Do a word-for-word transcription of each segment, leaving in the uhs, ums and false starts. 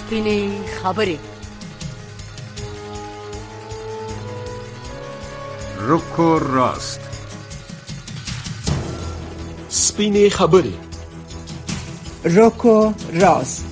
سپینې خبرې. رک و راست. سپینې خبرې. رک و راست.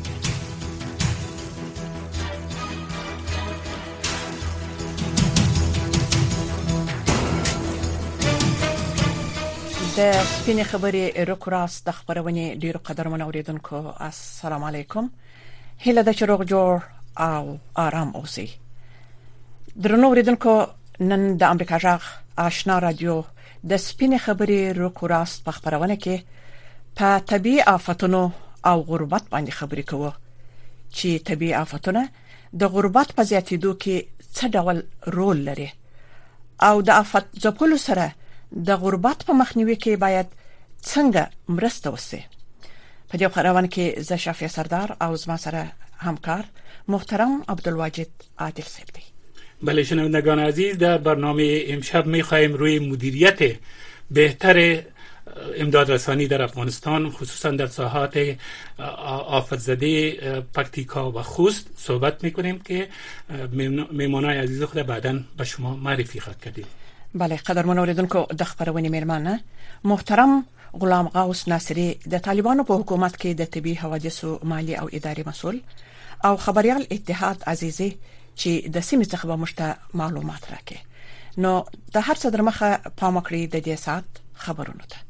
د سپینې خبرې رک و راست د خبرونې ډیرو قدرمن اوریدونکو السلام علیکم. هله د چروغ جوړ او آرام اوسئ. درنو اوریدونکو نن د امریکا جغ آشنا رادیو د سپینې خبرې رک و راست په خبرونه کې په طبيعي آفتونو او غربت باندې خبرې کوو چې طبيعي آفتونه د غربت په زیاتېدو کې څه ډول رول لري او د آفت ځپلو سره د غربت په مخنیوي کې باید څنګه مرسته وشي. په دې خبرونه کې زه شافیه سردار او زما سره همکار محترم عبدالواجد عادل صاحب دی. بله شنوندگان عزیز، در برنامه امشب می‌خواهیم روی مدیریت بهتر امداد رسانی در افغانستان خصوصا در ساحات آفت زده پکتیکا و خوست صحبت می‌کنیم که میمونای عزیز خود بعداً به شما معرفی خواهد کردیم. بله قدرمن اوریدونکو د خبرونې میرمنه محترم غلام غوث ناصری د طالبانو په حکومت کې د طبي حوادثو مالی او اداري مسؤل او خبريال اتحاد عزیزي چې د سیمې څخه به مشته معلومات راکړي. نو د هر څه درمخه پام کړی د دې سات خبرونه ته.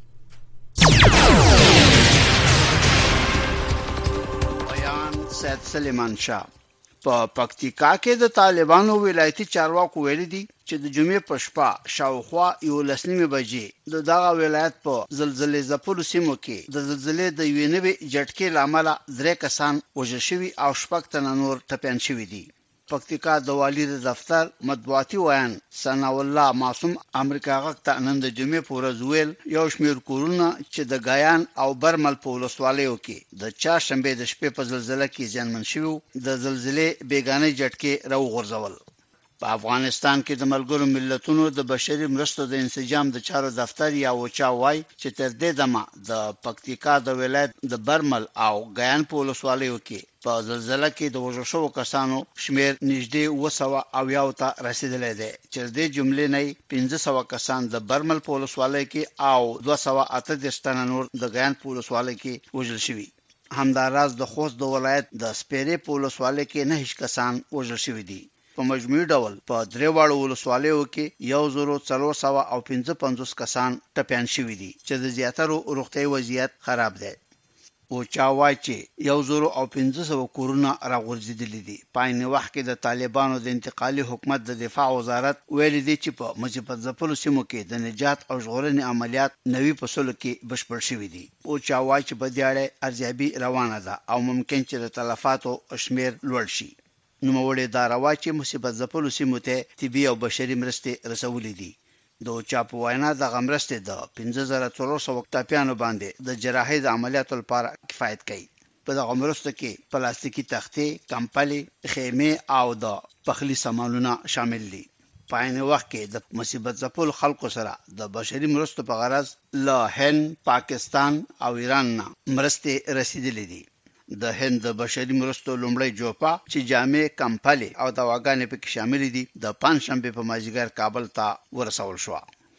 بیان سید سلیمان شاه په پکتیکا کې د طالبانو ولایتي چارواکو ویلي دي چې د جمعې په شپه شاوخوا یو لسنیمه بجې د دغه ولایت په زلزلې ځپلو سیمو کې د زلزلې د یوې نوې جټکې لامل درې کسان وژل شوي او شپږ تنه نور ټپيان شوي دي. پکتیکا د والي د دفتر مطبوعاتي ویان ثنا الله معصوم امریکا غږ ته نن د جمعې په ورځ ویل یو شمېر کورونه چې د غایان او برمل په ولسوالیو کې د چهارشنبې د شپې په زلزلې کې زیانمن شوي د زلزلې بیگانه جټکې راوغورځول. په افغانستان کې د ملګرو ملتونو د بشري مرستو د انسجام د چارو دفتر یا وچا وای چې تر دې دمه د پکتیکا د ولایت د برمل او غایان په ولسوالیو کې په زلزلې کې د وژل شوو کسانو شمیر نږدې اوه سوه او یو ته رسیدلی دی چې د جملې نه پنځه سوه کسان د برمل په ولسوالۍ کې او دوه سوه اته دېرش تنه نور د غایان په ولسوالۍ کې وژل شوي. همداراز د خوست د ولایت د سپیرې په ولسوالۍ کې نه هیڅ کسان وژل شوي دي. په مجموعي ډول په درې واړو ولسوالیو کې یو زرو څلور سوه او پنځه پنځوس کسان ټپيان شوي دي چې د زیاترو روغتیايي وضعیت خراب دی. او چا وایي چې یو زرو او پنځه سوه کورونه راغورځېدلي دي. په عین وخت کې د طالبانو د انتقالي حکومت د دفاع وزارت ویلي دی چې په مصیبت ځپلو سیمو کې د نجات او ژغورنې عملیات نوي په سلو کې بشپړ شوي دي. او چا وایي چې په دې اړه ارزیابي روانه ده او ممکن چې د تلفاتو شمیر لوړ شي. نوموړي دا روا چې مصیبت ځپلو سیمو ته طبي او بشري مرستې رسولې دي. د چا په وینا د غمرستې د پنځه زره څلور سوه ټپيانو باندې د جراحي د عملیاتو لپاره کفایت کوي. په دغه مرستو کې پلاستیکي تختې، کمپلې، خیمې او د پخلي سامانونه شامل دي. په عین وخت کې د مصیبت ځپلو خلکو سره د بشري مرستو په غرض له هند، پاکستان او ایران نه مرستې رسیدلې دي. د هند د بشري مرستو لومړی جوپا چې جامع، کمپلې او دواګانې پکې شامل دي د پنځشنبه په مازیګر کابل ته ورسول شو.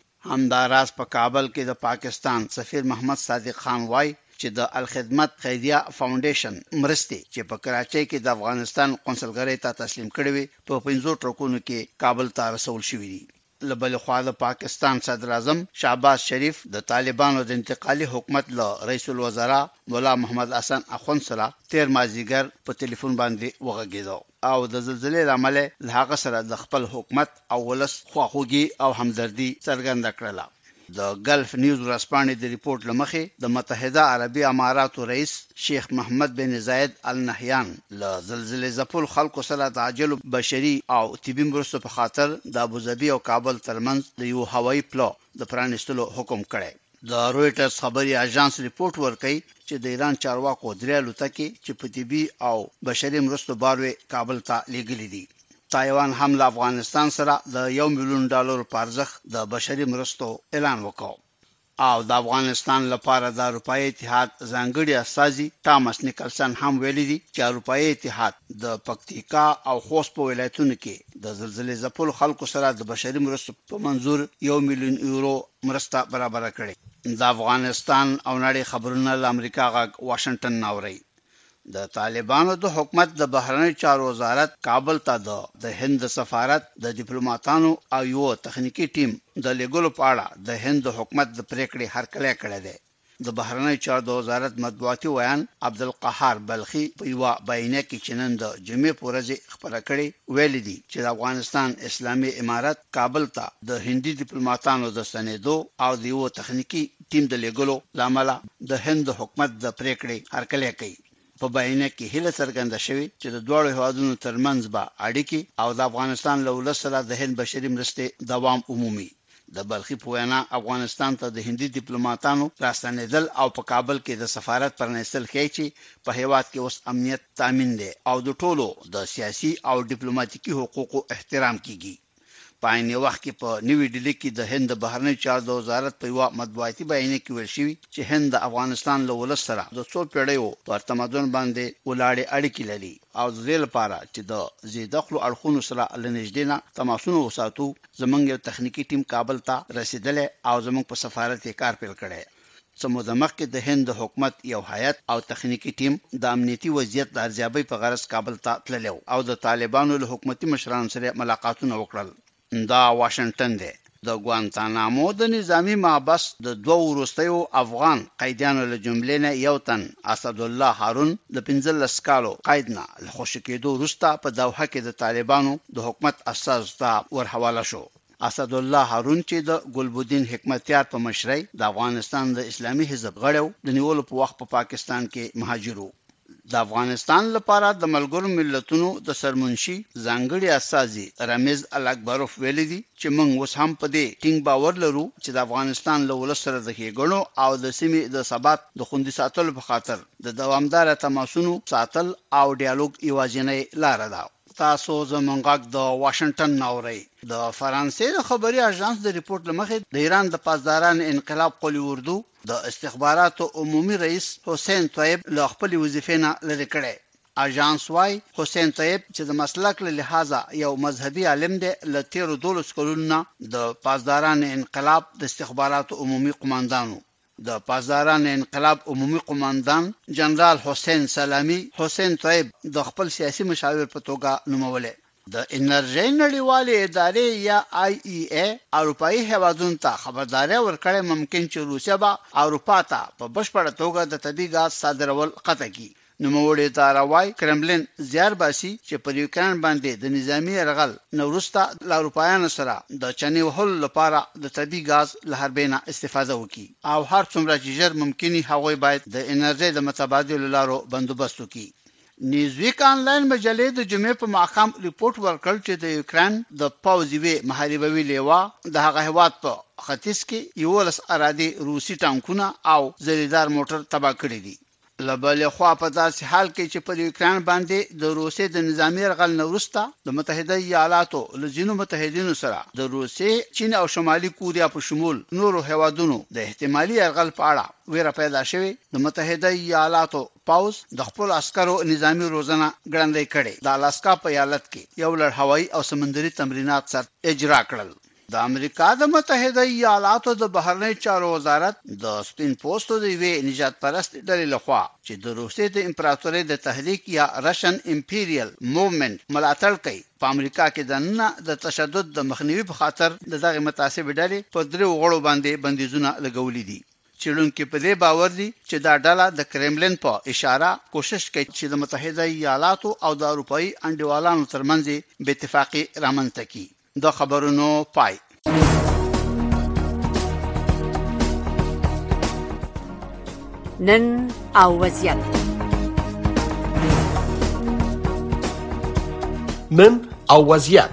همداراز په کابل کې د پاکستان سفیر محمد صادق خان وای چې د الخدمت خیریه فاونډیشن مرستې چې په کراچۍ کې د افغانستان قونسلګرۍ ته تسلیم کړې وي په پنځو ټرکونو کې کابل ته رسول شوې دي. لبل خوا د پاکستان صدر اعظم شهباز شریف د طالبانو د انتقالي حکومت له رئیس الوزرا مولا محمد حسن اخوند سره تیر مازیګر په ټلیفون باندې وغږیدو او د زلزلې لامل له هغه سره د خپل حکومت او ولس خواخوږي او همدردي څرګنده کړله. د ګلف نیوز ورځپاڼې د ریپورت لمخې د متحده عربي اماراتو رئیس شیخ محمد بن زاید النهیان له زلزلې ځپلو خلکو سره د عاجل بشري او طبي مرستو په خاطر د ابوظبي او کابل ترمنځ د یو هوایي پلو د پرانیستلو حکم کړی. د رويټرز خبري اژانس ریپورت ورکړي چې د ایران چارواکو درې الوتکې چې په طبي او بشري مرستو باروي کابل ته لیږلي دي. تایوان هم له افغانستان سره د یو میلیون ډالر په ارزښت د بشري مرستو اعلان وکړ. او د افغانستان لپاره د اروپאי اتحاد ځانګړي استازي تامس نیکلسن هم ویلي دي چې اروپאי اتحاد د پکتیکا او خوست په ولایتونو کې د زلزلې ځپلو خلکو سره د بشري مرستو په منظور یو میلیون یورو مرسته برابر کړي. د افغانستان او نړۍ خبرونه له امریکا غږ واشنگټن ناوړي. د طالبانو د حکومت د بهرنی چارو وزارت کابل ته د هند سفارت د ډیپلوماټانو او یو تخنیکی ټیم د لیګلو په اړه د هند حکومت د پریکړې هرکلی کړی دی. د بهرنی چارو د وزارت مطبوعاتي ویان عبدالقهار بلخي په یو بیانیه کې چې نن د جمعې په ورځ خبره کړې ویلي دي چې د افغانستان اسلامي امارت کابل ته د هندي ډیپلوماټانو د ستنېدو او د یو تخنیکی ټیم د لیګلو لامل د هند حکومت د پریکړې هرکلی کوي. په بیانیه کې هیله څرګنده شوې چې د دوه هیوادونو ترمنځ به اړیکې او د افغانستان له ولس سره د هند بشري مرستې دوام عمومي. د بلخي په وینا افغانستان ته د هندي ډیپلوماټانو راستنېدل او په کابل کې د سفارت پرانیستل ښیي چې په هیواد کې اوس امنیت تامین دی او د ټولو د سیاسي او ډیپلوماټیکي حقوقو احترام کیږي. په عین وخت کې په نیوی ډیلی کې د هند بهرنی چارو د وزارت په یو مطبوعاتي بیانیه کې ویل شوی چې هند د افغانستان له ولس سره د څو پیړیو پر تمدن باندې ولاړې اړیکې لري او د دې لپاره چې د زیدخلو اړخونو سره لنږدې نه تماسونه وساتو زمونږ یو تخنیکی ټیم کابل ته رسیدلی او زمونږ په سفارت کې کار پیل کړی. سمو د مخکې د هند حکومت یو هیئت او تخنیکی ټیم د امنیتي وضعیت د ارزیابۍ په غرض کابل ته تللی او د طالبانو له حکومتي مشرانو سره ملاقاتونه وکړل. دا واشنگټن دی. د ګوانتانامو د نظامی محبس د دوه وروستیو افغان قیدیانو له جملې نه یو تن اسدالله هارون د پنځلس کالو قید نه له خوشي کېدو وروسته په دوحه کې د طالبانو د حکومت اساس ته ورحواله شو. اسدالله هارون چې د ګلبدین حکمتیار په مشرۍ د افغانستان د اسلامي حزب غړو د نیولو په وخت په پا پاکستان کې مهاجرو. د افغانستان لپاره د ملګرو ملتونو د سرمنشي ځانګړي استازي رمیز الاکبروف ویلي دي چې موږ اوس هم په دې ټینګ باور لرو چې د افغانستان له ولس سره د ښېګڼو او د سیمې د ثبات د خوندي ساتلو په خاطر د دوامدار تماسونو ساتل او ډیالوګ یوازینۍ لاره ده. تاسو زمونږ غږ د واشنگټن ناوړئ. د فرانسې د خبري اژانس د ریپورت لمخې د ایران د پاسداران انقلاب قولی اردو د استخباراتو عمومي رئیس حسین طیب له خپل وظیفې نه لرې کړی. اژانس وايي حسین طیب چې د مسلک له لحاظه یو مذهبي عالم دی له تیرو دولس کلونو د پاسداران انقلاب د استخباراتو عمومي قماندانو. د پاسداران انقلاب عمومي قماندان جنرال حسین سلامی حسین طیب د خپل سیاسي مشاور په توګه نومولې. د انرژي نړیوالې ادارې یا آی ای ای اروپאי هیوادونو ته خبرداري ورکړې ممکن چې روسیا به اروپا ته په بشپړه توګه د طبي غاز صادرول قطع کړي. نوموړي اداره وايي کرملین زیار باسي چې پر یوکران باندې د نظامی یرغل نورسته له اروپایانو سره د چنې وهلو لپاره د طبي غاز له حربینه استفاده وکړي او هر څومره چې ژر ممکني هغوی باید د انرژي د متبادل لارو بندوبست وکړي. نیوزویک آنلاین مجلې د جمعې په ماښام ریپورت ورکړ چې د یوکران د پوځي محاربوي لیوا د هغه هیواد په ختیځ کې یولس ارادي روسي ټانکونه او زریدار موټر تباه کړي دي. لبل خو په داسې حال کې چې په یوکران باندې د روسي د نظامی یرغل نورسته د متحده ایالاتو له ځینو متحدینو سره د روسي چین او شمالي کوریا په شمول نورو هیوادونو د احتمالي یرغل په اړه ویره پیدا شوه. د متحده ایالاتو پاوز د خپل عسکرو نظامی روزنه ګړندۍ کړي. د الاسکا په ایالت کې یو لړ هوایي او سمندري تمرینات سره اجرا کړل. د امریکا د متحده ایالاتو د بهرنی چارو وزارت د سپین پوسټو د وی نجات پرست ډلې لخوا چې د روسیې د امپراتورۍ د تحریک یا رشن امپیریل موومنت ملاتړ کوي په امریکا کې د نه د تشدد د مخنیوي په خاطر د دغه متعصب ډلې په درو غړو باندې بندیزونه لګولې دي. چلونکي په دې باور دي چې دا ډله د کرملین په اشاره کوشش کوي چې د متحده ایالاتو او د اروپאי انډیوالانو ترمنځ بې اتفاقي رامنځته کړي. د خبرونو پای. نن او وضعیت. نن او وضعیت.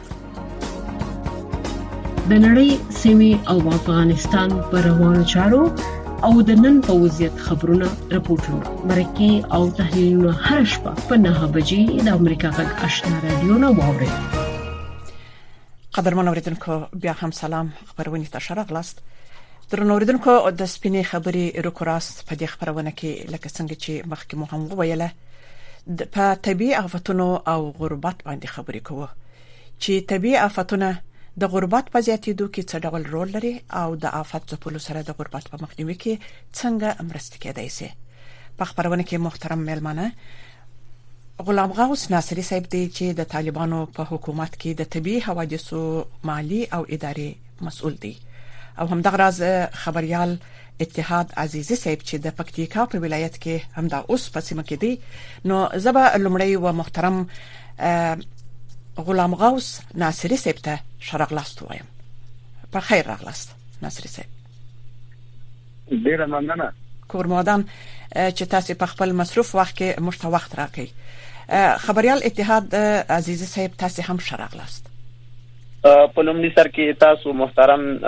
د نړۍ سیمې او افغانستان پر روانو چارو او د نن په وضعیت خبرونه راپورټونه مرکه او تحلیلونه هر شپه په نه بجې د امریکا غږ آشنا رادیو نو واوري. قدرمن اوریدونکو بیا هم سلام. خبرونه ته شرغ لاست. درنوریدونکو د سپینې خبرې روکراست په دې خبرونه کې لکه څنګه چې مخکې مو هم وویله په طبي آفتونو او غربت باندې خبرې کوو چې طبي آفتونه د غربت په زیاتېدو کې څه ډول رول لري او د آفت ځپلو سره د غربت په مخنیوي کې څنګه مرسته کېدای شي. په خبرونه کې محترم میلمانه غلام غوث ناصری صاحب دی چې د طالبانو په حکومت کې د طبي حوادثو مالی او اداري مسؤل دی او همدغه راز خبريال اتحاد عزیزی صاحب چې د پکتیکا په ولایت کې همدا اوس په سیمه کې دی. نو زبا لمړی و محترم غلام غوث ناصری صاحب ته شرغلاست وایم. په خیر راغلاست ناصری صاحب. ډیره مننه. کورمادان چې تاسو په خپل مصروف وخت کې مشته وخت راکړئ. خبريال اتحاد عزیزی صاحب تاسو هم شرغلاست. په لومړي سر کې تاسو محترم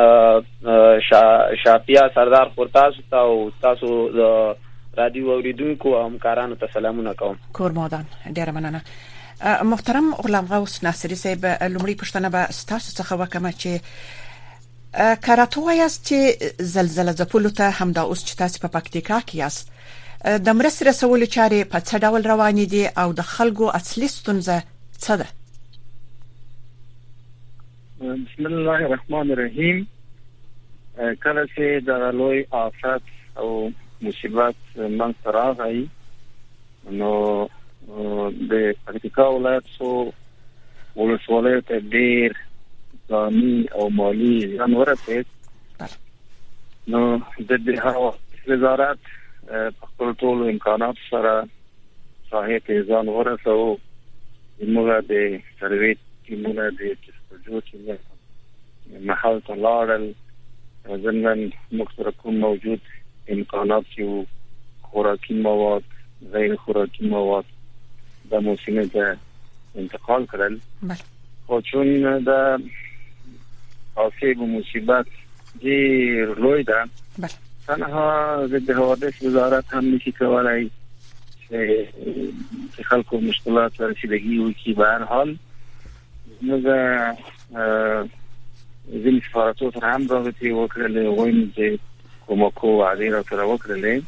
شافیا سردار خورتاس او تاسو د رادیو اوریدونکو او همکارانو ته سلامونه کوم. کورمادان ډیره مننه. محترم غلام غوث ناصری صاحب لومړی پښتنه به تاسو څخه وکم چې کاراتو یاست چې زلزلہ ځپلو ته همدا اوس چې تاسو په پکتیکا کې یاست د مرستې رسولو چارې په څه ډول روانې دي او د خلکو اصلي ستونزه څه ده؟ بسم الله الرحمن الرحیم. کله چې د لوی آفت او مصیبت منځ ته راغی نو د پکتیکا ولایت سو ولسوالۍ ته ډېر ځاني او مالي زیان ورسېد. نو د دې هوا وزارت په خپل ټولو امکاناتو سره ساحې ته ځان ورسوو. موږ د سروې ټیمونه د جستجو چې محل ته لاړل ضمن موږ سره کوم موجود امکانات چې خوراکي مواد غیر خوراکي مواد د موسمه ته انتقال کړل. خو چون د آسیب و مصیبت ډېر لوی ده تنها د حوادث وزارت هم نشي کولای چې خلکو مشکلات رسیدگی وکړي. به هر حال موږ ځینې سفارتونو سره هم رابطې وکړلې وایم چې کومکو وعدې راته وکړلې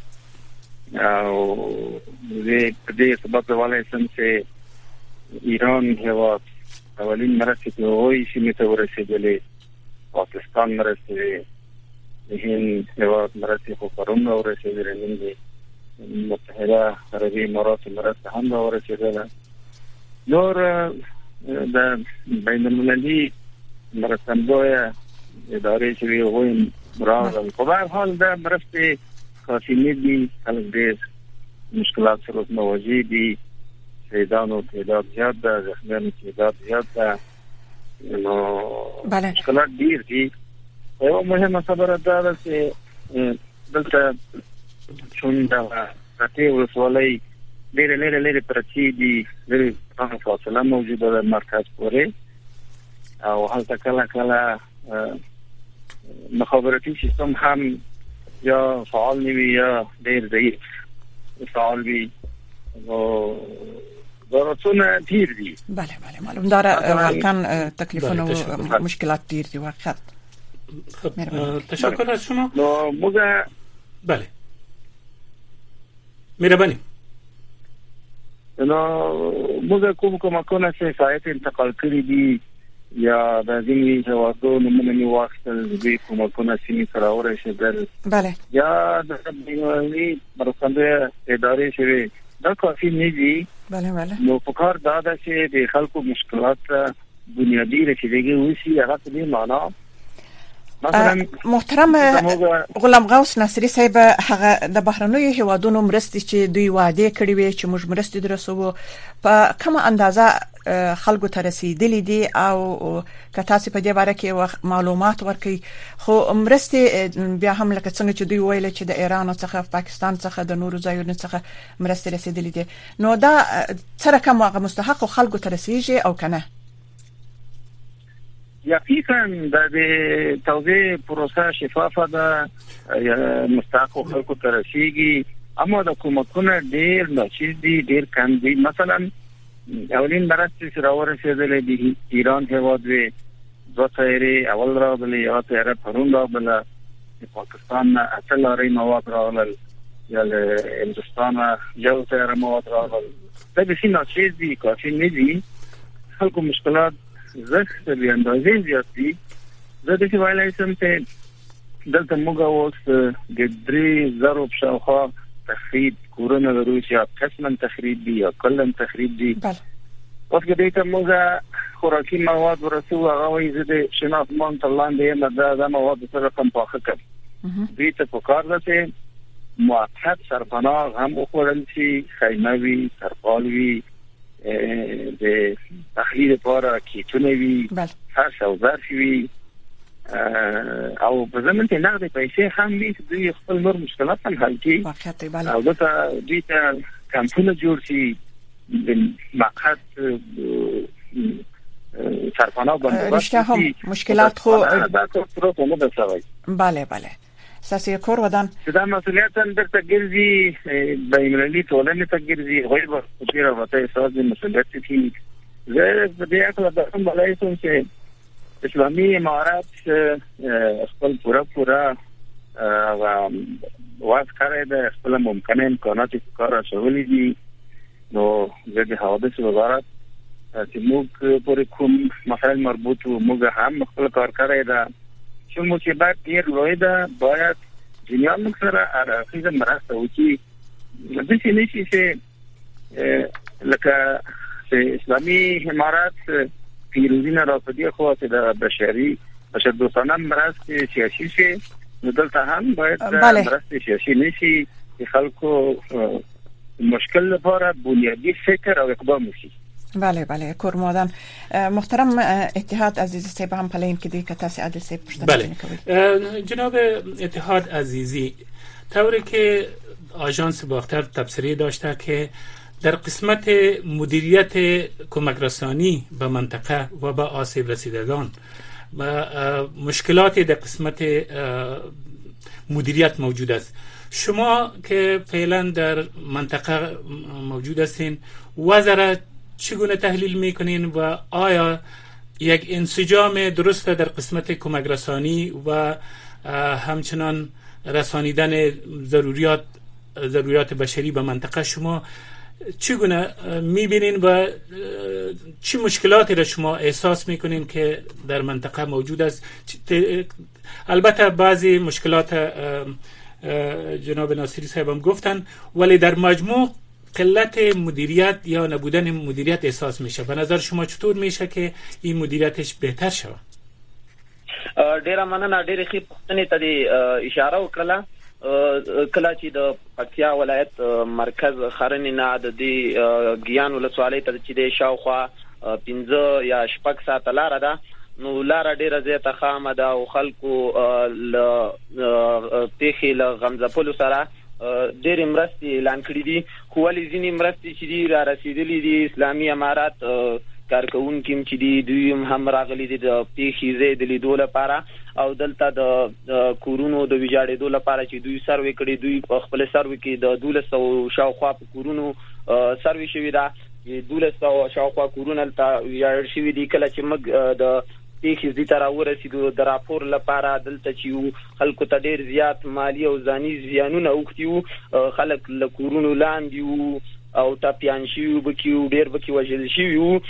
او زه په دې سبب ولایم چې ایران هیواد اولین مرستې په وایي چې ته ورسېدلې پاکستان مرستې هند هیواد مرستې خو پرون ورسېدلې متحده عربي امارات مرستې هم ورسېدله. نور د بین المللي مرستندویه ادارې چې وي وایم راغلل. په هر حال دا مرستې کافي نه دي. خلک ډېر مشکلات سره مواجه دي. شهیدانو تعداد زیات ده، زخمیانو تعداد زیات ده. نو مشکلات ډېر دي. یو مهمه خبره دا ده چې دلته چون د پرتې ولسوالۍ ډېرې لرې لرې پرتې دي، لرې فاصله موجوده ده مرکز پورې او هلته کله کله مخابراتي سیستم هم یا فعال نه وي یا ډېر ضعیف فعال وي او ضرورتونه ډېر دي. بله بله معلوم داره واقعا تکلیفونه و مشکلات ډېر دي واقعا. تشکر از شما. نو موږ بله مهربانی. نو موږ کوم کومکونه چې سایت انتقال کړی دي یا د ځینې هیوادونو نومونه مې واخیستل دوی کومکونه سیمې سره ورسېدل. بله یا د بینالمللي مرستندویه ادارې چې دا کافي نه دي. بله بله نو په کار دا ده چې د خلکو مشکلات بنیادي رسیدګي وشي. هغه په دې معنا محترم غلام غوث ناصری صاحب هغه د بهرنیو هیوادونو مرستې چې دوی وعده کړې وي چې موږ مرستې درسو په کومه اندازه خلکو ته رسیدلې دي او که تاسو په دې باره کې معلومات ورکړئ. خو مرستې بیا هم لکه څنګه چې دوی ویل چې د ایران څخه پاکستان څخه د نورو ځایونو څخه مرستې رسیدلې دي نو دا سره کوم هغه مستحق خلکو ته رسیږي او کنه؟ یقیقاً د توزیع پروسه شفافه ده، مستحق خلکو ته رسیږي، اما د کومکونه ډیر ناچیز دي، ډیر کم دي. مثلا اولین مرستې چې راورسېدلې دي ایران هیواد وی دوه تیرې اول راغلي، یو تیرې پرون راغله پاکستان نه اته لارې مواد راغلل یا له هندوستان یو تر مواد راغلل. دا به څنګه چې دي کافي نه دي، خلکو مشکلات زښت به اندازې زیات دي. زه د څه ویلای شم چې دلته موږ اوس د درې زرو په شاوخوا تخریب کورونه د روسیا قسماً تخریب دي یا کلن تخریب دي. اوس کې دې ته موږ خوراکي مواد ورسو هغه وایي زه د شناخت مونږ لاندې یم دا د مواد سره کم پاخه کړ. دې ته په کار ده چې موحد سرپناه هم وخورل شي، خیمه وي، ترپال وي، د تخریب لپاره کیټونه وي، هر څه ظرف وي او په زمين کې نقد پیسې هم وي چې دوی خپل نور مشکلات هم حل کړي. او دته دوی ته کمپونه جوړ شي د مقصد سرپناه بندوبست هم مشکلات خو دا ټول نه ده سوي. بله بله ساسي کور ودان دا مسؤلیت هم درته ګرځي بینالمللي ټولنې ته ګرځي غوي په ډیره وته احساس د مسؤلیت کې زه په دې اړه د کوم بلای سم چې اسلامي امارات خپل پورا پورا واس کړی د خپل ممکنه امکانات کار شولې دي. نو زه د حوادث وزارت چې موږ پورې کوم مسائل مربوط وو موږ هم خپل کار کړی دا چې مصیبت ډیر لوی ده. باید دنیا موږ سره اړخیزه مرسته وکړي. د دې نشي چې لکه اسلامي امارات پیروزینه را پدې خو چې د بشري بشر دوستانه مرسته سیاسي شي، نو دلته هم باید مرسته سیاسي نشي چې خلکو مشکل لپاره بنیادی فکر او اقدام وشي. بله بله کورمادان محترم اتحاد عزیزی صاحب هم پلین که دی که تاسی عادل صاحب پشتن بله جناب اتحاد عزیزی، طوری که آژانس باختر تبصره داشته که در قسمت مدیریت کمک رسانی به منطقه و به آسیب رسیدگان و مشکلات در قسمت مدیریت موجود است. شما که فعلا در منطقه موجود هستین وزاره چگونه تحلیل میکنین و آیا یک انسجام درست در قسمت کمک رسانی و همچنان رسانیدن ضروریات ضروریات بشری به منطقه شما چگونه میبینین و چی مشکلاتی را شما احساس میکنین که در منطقه موجود است؟ البته بعضی مشکلات جناب ناصری صاحب هم گفتن، ولی در مجموع قلت مدیریت یا نبودن مدیریت احساس میشه. به نظر شما چطور میشه که این مدیریتش بهتر شود؟ ډیره مننه. ډیره ښه پوښتنې ته اشاره وکړه. کله چې د پکتیا ولایت مرکز خرنې نه د دې ګیان ولسوالۍ ته چې د شاوخوا پنځه یا شپږ ساعته لاره ده، نو لاره ډیره زیاته خامه ده او خلکو له پیښې له غمځپلو سره ډېرې مرستې اعلان کړي دي، خو ولې ځینې مرستې چې دي را رسېدلي دي اسلامي امارات کارکوونکي چې دي دوی هم راغلي دي د پیښې ځای د لیدو لپاره او دلته د کورونو د ویجاړېدو لپاره چې دوی سروې کړي. دوی په خپل سروې کې د دولس سوه شاوخوا په کورونو سروې شوي ده. دولس سوه شاوخوا کورونه هلته ویجاړ شوي دي. کله چې موږ د پیښې ځای ته راورسېدو د راپور لپاره دلته چې وو خلکو ته ډېر زیات مالي او ځاني زیانونه اوښتي وو. خلک له کورونو لاندې وو او ټپیان شوي وو، بکې وو، ډېر بکې وژل شوي وو.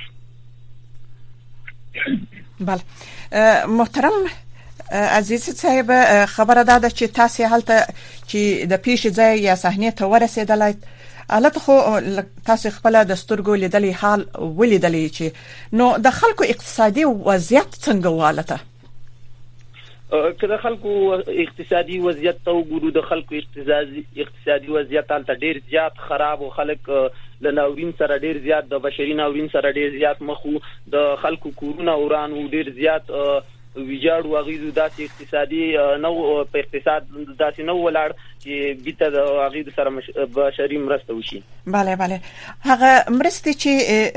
بله محترم عزیز صاحب، خبره ده چې تاسو هلته چې د پیښې ځای یا صحنې ته ورسېدلای، البته خو تاسو خپل د سترګو لیدلې حال ولیدلې چې نو د خلکو اقتصادي وضعیت څنګه والته؟ که د خلکو اقتصادي وضعیت ته وګورو، د خلکو اقتصادي اقتصادي وضعیت هلته ډیر زیات خراب او خلک له ناورین سره ډیر زیات د بشري ناورین سره ډیر زیات مخ وو. د خلکو کورونه وران وو، ډیر زیات ویجاړ واغیدو. داسې اقتصادي نو په اقتصاد داسې نو ولاړ چې بیت د واغیدو سره بشري مرسته وشي. بله بله هغه مرسته چې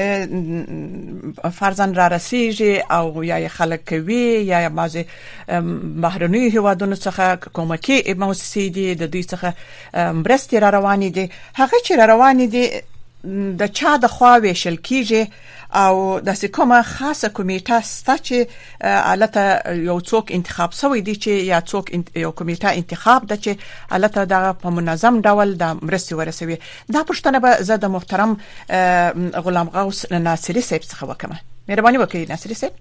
فرضاً را رسیږي او یا خلک کوي یا بعضی بهرنی هیوادونو څخه کومکی موسسې دي د دوی څخه مرستې را روانې دي، هغه چې را روانې دي د چا د خوا ویشل کیږي او د کومه خاصه کمیټه ستا چې الته یو څوک انتخاب شوی دی چې یا څوک یو کمیټه انتخاب ده چې الته د په منظم ډول د مرستې ورسوي. دا پښتنه به زه د محترم غلام غوث ناصری صاحب څخه وکم. مهرباني وکړئ ناصری صاحب.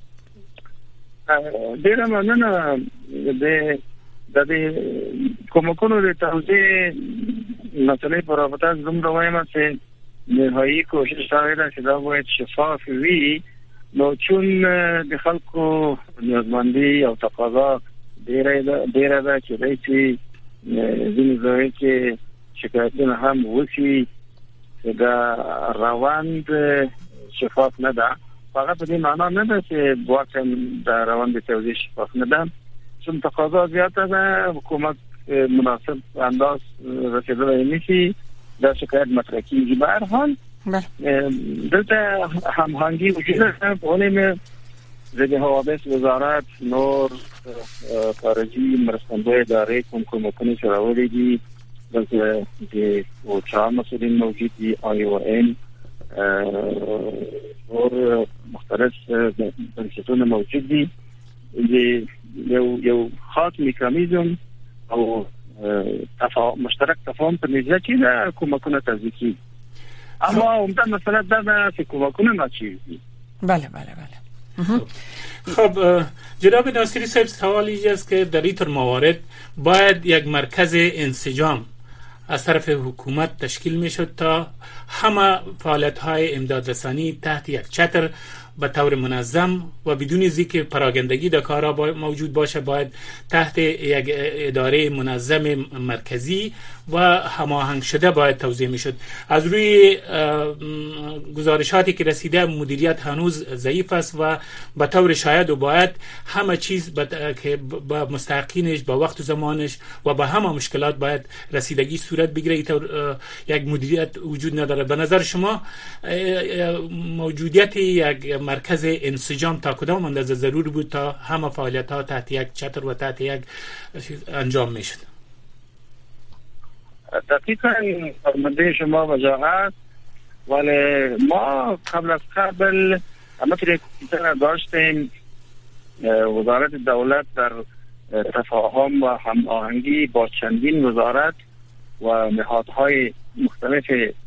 ډیره مننه. د د دې کومکونو د توزیع مسلې پر رابطه زموږ وایم چې نهایی کوشش شاید چې دا باید شفاف وي. نو چون د خلکو نیازمندي او تقاضا ډیره ډیره ده چې دوی چې ځینې ځای کې شکایتونه هم وشي دا روند شفاف نه ده. فقط دې معنا نه ده چې واقعا دا روند توزیع شفاف نه ده. چون تقاضا زیاته ده حکومت مناسب انداز رسیدلای نشي دا شکایت مطرح کیږي. به هر حال دلته هماهنگی وجود داره بین ضد حوادث وزارت نور خارجی مرستندوی اداره کمکمکانی چراولی دی بلکه دی اوچا مسئولین موجود دی آی او این اور مختلف بنشتون موجود دی دی یو یو خاص میکانیزم او تفا... مشترک تفاهم پر نزده که در کمکونه تزدیکی. اما عمده مسئله در که کمکونه ما چیزی. بله بله بله. خب جناب ناصری صاحب سوال اینجا است که در این موارد باید یک مرکز انسجام از طرف حکومت تشکیل می شد تا همه فعالیت های امدادرسانی تحت یک چتر به طور منظم و بدون ذکر پراگندگی در کارا موجود باشه. باید تحت یک اداره منظم مرکزی و هماهنگ شده باید توزیع می شد. از روی گزارشاتی که رسیده مدیریت هنوز ضعیف است و به طور شاید و باید همه چیز که با مستحقینش با وقت و زمانش و با همه مشکلات باید رسیدگی صورت بگیره. طور یک مدیریت وجود نداره. به نظر شما موجودیت یک مرکز انسجام تا کدام اندازه ضروری بود تا همه فعالیت ها تحت یک چتر و تحت یک انجام میشد؟ دقیقاً فرمانده شما وجاهت، ولی ما قبل از قبل همطوری که داشتیم وزارت دولت در تفاهم و هماهنگی با چندین وزارت و نهادهای مختلف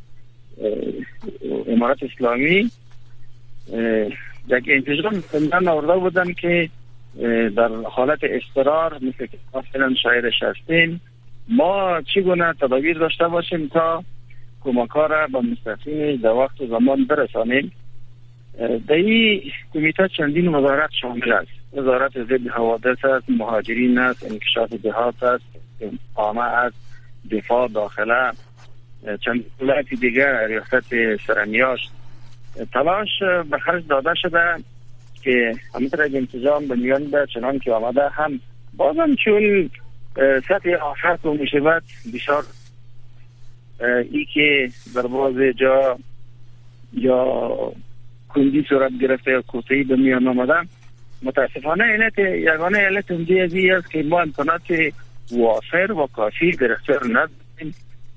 امارت اسلامی یک انتظام زندان آورده بودن که در حالت اضطرار مثل که مثلا شاهدش هستیم ما چگونه تدابیر داشته باشیم تا کمک‌ها را به مستحقین در وقت و زمان برسانیم. در این کمیته چندین وزارت شامل است. وزارت ضد حوادث است، مهاجرین است، انکشاف دهات است، عامه است، دفاع داخله، چند وزارت دیگر، ریاست سرانیاش. تلاش به خرج داده شده که همینطور از انتظام به میان به چنان که آمده هم بازم چون سطح آفت و مشابهت بسیار ای که در باز جا یا کندی صورت گرفته یا کوتهی به میان آمده متاسفانه علت یگانه علت اونجی ازی است که ما امکانات وافر و کافی در اختیار نداریم.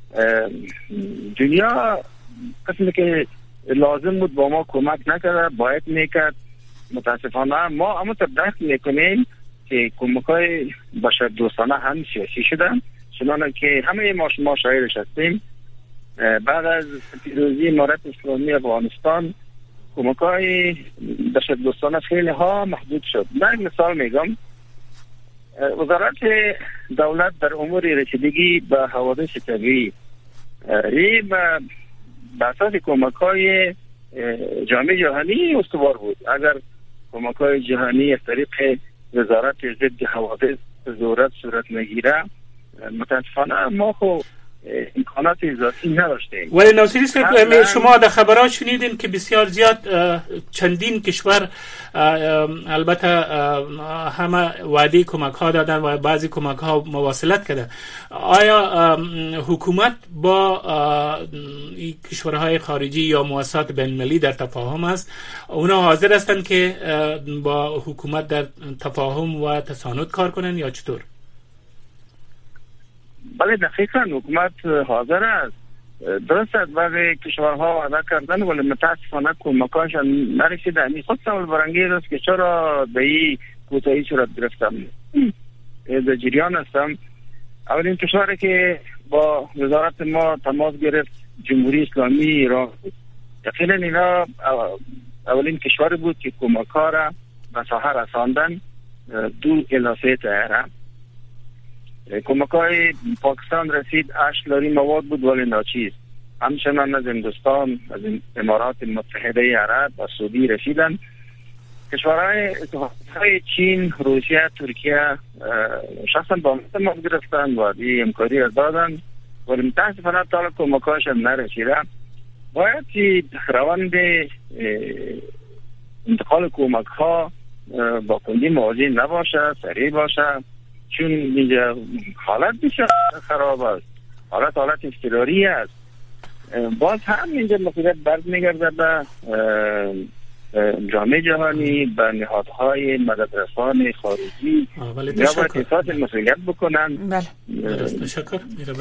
دنیا قسمی که لازم بود با ما کمک نکرده باید میکرد. متاسفانه ما اما تبدیل میکنیم که کمک‌های بشر دوستانه هم سیاسی شدن، چنانه که همه ما شما شاهدش هستیم. بعد از پیروزی امارت اسلامی افغانستان کمک‌های بشر دوستانه خیلی ها محدود شد. من مثال میگم، وزارت دولت در امور رسیدگی به حوادث طبیعی ای به اساس کمک‌های جامعه جهانی استوار بود. اگر کمک‌های جهانی از طریق وزارت ضد حوادث ضرورت صورت نگیره متاسفانه ما خو امکانات ذاتی نداشتیم. ولی ناصری صاحب شما در خبرات شنیدین که بسیار زیاد چندین کشور البته همه وعده کمک ها دادن و بعضی کمک ها مواصلت کرده. آیا حکومت با کشورهای خارجی یا مؤسسات بین المللی در تفاهم است؟ اونا حاضر هستند که با حکومت در تفاهم و تساند کار کنن یا چطور؟ بله دقیقاً حکومت حاضر است. درست است بعضی کشورها وعده کردن ولی متاسفانه کمکاشان نرسیده. این خود سوال برانگیز است که چرا به این کوتاهی صورت گرفتم. در جریان هستم. اولین کشوری که با وزارت ما تماس گرفت جمهوری اسلامی ایران. یقینا اینا اولین کشوری بود که کمک‌ها را به ساحه رساندن دو الی سه طیاره. کمک‌های پاکستان رسید هشت لاری مواد بود ولی ناچیز. همچنان از هندوستان، از امارات متحده عرب و سعودی رسیدن. کشورهای اتحادیه چین، روسیه، ترکیه شخصا با ما گرفتن و دی امکانی را دادن ولی متاسفانه تا کمک‌هاش نرسیده. باید که روند انتقال کمک‌ها با کندی موازی نباشه، سریع باشه، چون اینجا حالت بسیار خراب است، حالت حالت اضطراری است. باز هم اینجا مسئولیت برمیگرده به جامعه جهانی، به نهادهای مددرسان خارجی یا باید احساس مسئولیت بکنن. بله تشکر.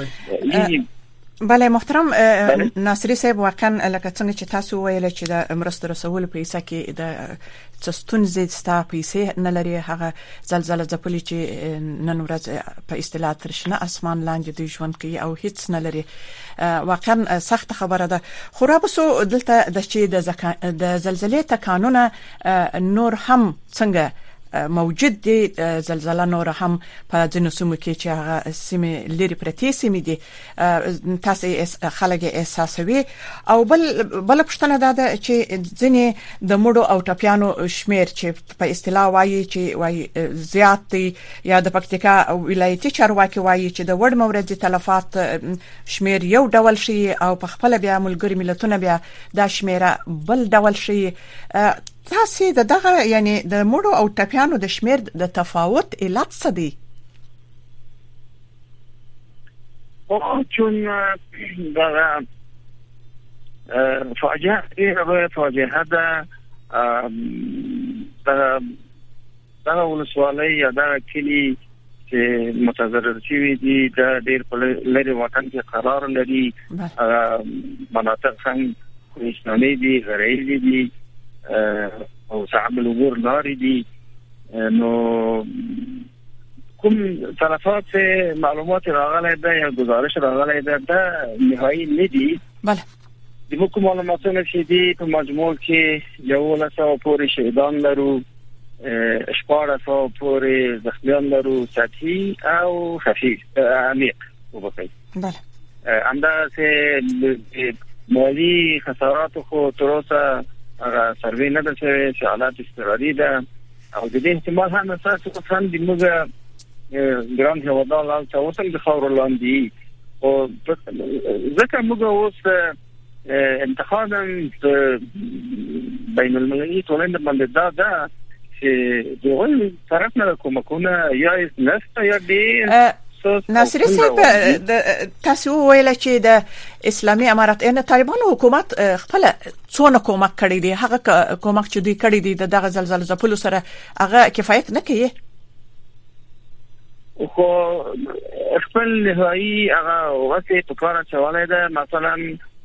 بله محترم ناصری صاحب، واقعا لکه څنګه چې تاسو ویل چې د مرستو رسول په ایسه کې د ستونزې ستا پیسې نه لري، هغه زلزلہ ځپلي چې نن ورځ په اصطلاح تر شنه اسمان لاندې د ژوند کوي او هیڅ نه لري. واقعا سخت خبره ده. خو را بسو دلته د چې د زلزلې تکانونه نور هم څنګه موجود دي، زلزلہ نور هم په ځینو سیمو کې چې هغه سیمې لري پرتې سیمې دي تاسو خلک احساسوي. او بل بل پښتنه ده چې ځینې د مړو او ټپیانو شمیر چې په اصطلاح وایي چې وایي زیات دي، یا د پکتیکا ولایتي چارواکي وایي چې د وړ موردي تلفات شمیر یو ډول شي او په خپل بیا ملګری ملتونه بیا دا شمیره بل ډول شي. تاسو د دغه یعنی د مړو او ټپیانو د شمیر د تفاوت علت څه دی؟ او چون دغه فاجعه ایره فاجعه ده دغه ولسوالۍ یا دغه کلی چې متضرر شوي دي د ډېر په لرې وطن کې قرار لري. مناطق هم کوهستاني دي، غرایلي دي او صعب العبور لاري دي. نو کوم تلفات معلومات راغلی ده یا گزارش راغلی ده ده نهایی ندی. بله د موږ معلوماتونه چې دي په مجموع کې یو لسو پورې شهیدان لرو، شپاړس سوه پورې زخمیان لرو، سطحي او خفیف عمیق وبخښئ. بله همداسې مالی خسارات خو تر اوسه هغه سروې نه ده شوې چې حالات اضطراري ده او د دې احتمال هم اساس هم د موږ ګران هیوادوال هلته اوس هم د خاورو لاندې خو ځکه موږ اوس انتخاب بین المللي ټولنې باندې دا ده چې د هغوی طرف نه کومکونه یا نشته یا ډېر. ناصری صاحب تاسو ویل چې د اسلامي امارات ان طالبانو حکومت خپل څونه کومک کړی دی، هغه کومک چې دوی کړی دی دغه زلزلې ځپلو سره هغه کفایت نه کوي؟ خو خپل نهایی هغه واسه په کار چواله ده. مثلا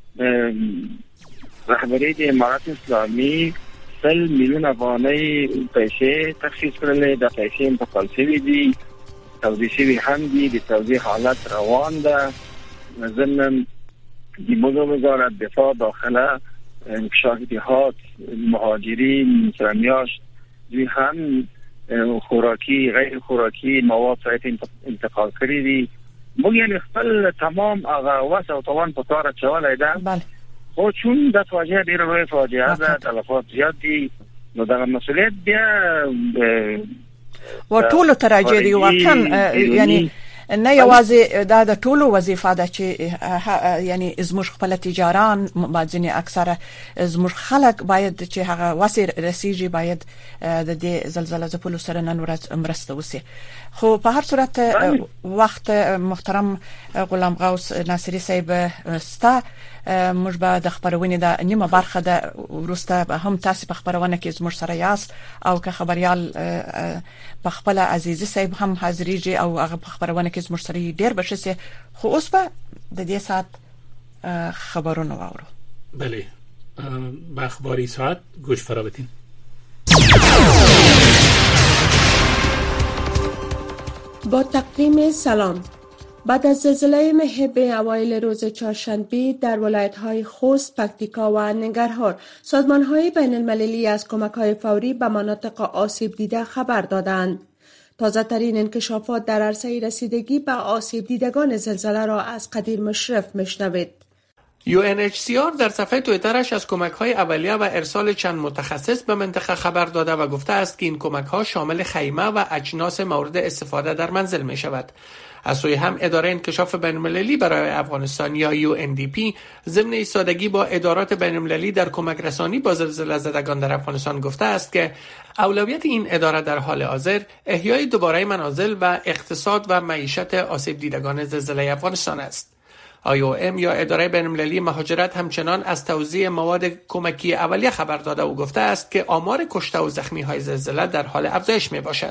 رهبری د امارات اسلامي سل میلیون افغانۍ پیسې تخصیص کړلې، د پیسې انتقال شوي دي، توضیح شوی هم دی، د توضیح حالت روان ده. ضمن د موضوع وزارت دفاع داخله شاهدیات مهاجرین سرمیاش دوی هم خوراکی غیر خوراکی مواد سایت انتقال کړی دي. موږ یعنی خپل تمام هغه وسه او توان په کار چولای ده. بله خو چون د فاجعه ډیره لویه فاجعه ده، تلفات زیات دي، نو دغه مسئولیت بیا و ټولو تراجع دی. واقعا یعنی نه یوازې دا د ټولو وظیفه ده چې یعنی زموږ خپل تجاران بعضینی اکثره زموږ خلک باید چې هغه وسیر رسیږي باید د دې زلزلې ځپلو سره نن ورځ مرسته وسی. خو په هر صورت وخت محترم غلام غوث ناصری صاحب ستا موږ به د خبرونه د نیمه برخه د ورسته هم تاسو په خبرونه کې زموږ سره یاست او که خبريال په خپل عزیزي صاحب هم حاضرېږي او هغه په خبرونه کې زموږ سره ډیر بشسه. خو اوس په د دې سات خبرونه واورو. بله، با اخباری ساعت گوش فرا بدین. با تقدیم سلام. بعد از زلزله محب اوایل روز چهارشنبه در ولایت‌های خوست، پکتیکا و ننگرهار، سازمان‌های بین‌المللی از کمک‌های فوری به مناطق آسیب دیده خبر دادند. تازه‌ترین انکشافات در عرصه رسیدگی به آسیب دیدگان زلزله را از قدیر مشرف میشنوید. یو ان اچ سی آر در صفحه توییترش از کمک‌های اولیه و ارسال چند متخصص به منطقه خبر داده و گفته است که این کمک‌ها شامل خیمه و اجناس مورد استفاده در منزل می‌شود. از سوی هم اداره انکشاف بین‌المللی برای افغانستان یا یو ان دی پی ضمن ایستادگی با ادارات بین‌المللی در کمک رسانی با زلزله زدگان در افغانستان گفته است که اولویت این اداره در حال حاضر احیای دوباره منازل و اقتصاد و معیشت آسیب دیدگان زلزله افغانستان است. آی او ام یا اداره بین‌المللی مهاجرت همچنان از توزیع مواد کمکی اولیه خبر داده و گفته است که آمار کشته و زخمی‌های زلزله در حال افزایش میباشد.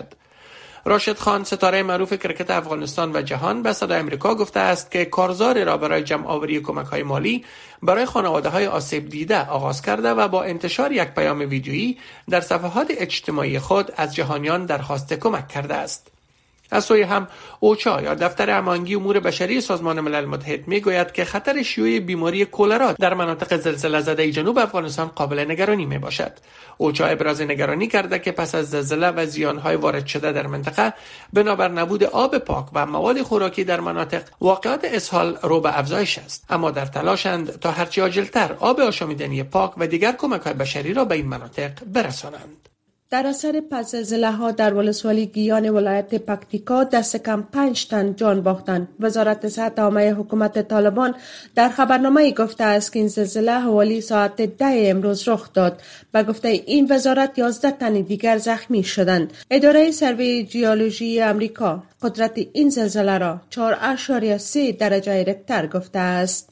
راشد خان، ستاره معروف کرکت افغانستان و جهان، به صدای آمریکا گفته است که کارزار را برای جمع آوری کمک‌های مالی برای خانواده‌های آسیب دیده آغاز کرده و با انتشار یک پیام ویدیویی در صفحات اجتماعی خود از جهانیان درخواست کمک کرده است. از سوی هم اوچا یا دفتر هماهنگی امور بشری سازمان ملل متحد میگوید که خطر شیوع بیماری کولرا در مناطق زلزله زده جنوب افغانستان قابل نگرانی می باشد. اوچا ابراز نگرانی کرده که پس از زلزله و زیانهای وارد شده در منطقه بنابر نبود آب پاک و مواد خوراکی در مناطق واقعات اسهال رو به افزایش است، اما در تلاشند تا هرچی عاجلتر آب آشامیدنی پاک و دیگر کمک‌های بشری را به این مناطق برسانند. در اثر پس زلزله ها در ولسوالی گیان ولایت پکتیکا دست کم پنج تن جان باختند. وزارت صحت عامه حکومت طالبان در خبرنامه گفته است که این زلزله حوالی ساعت ده امروز رخ داد. به گفته این وزارت یازده تن دیگر زخمی شدند. اداره سروی جیولوژی امریکا قدرت این زلزله را چهار اشاریه سه درجه ریکتر گفته است.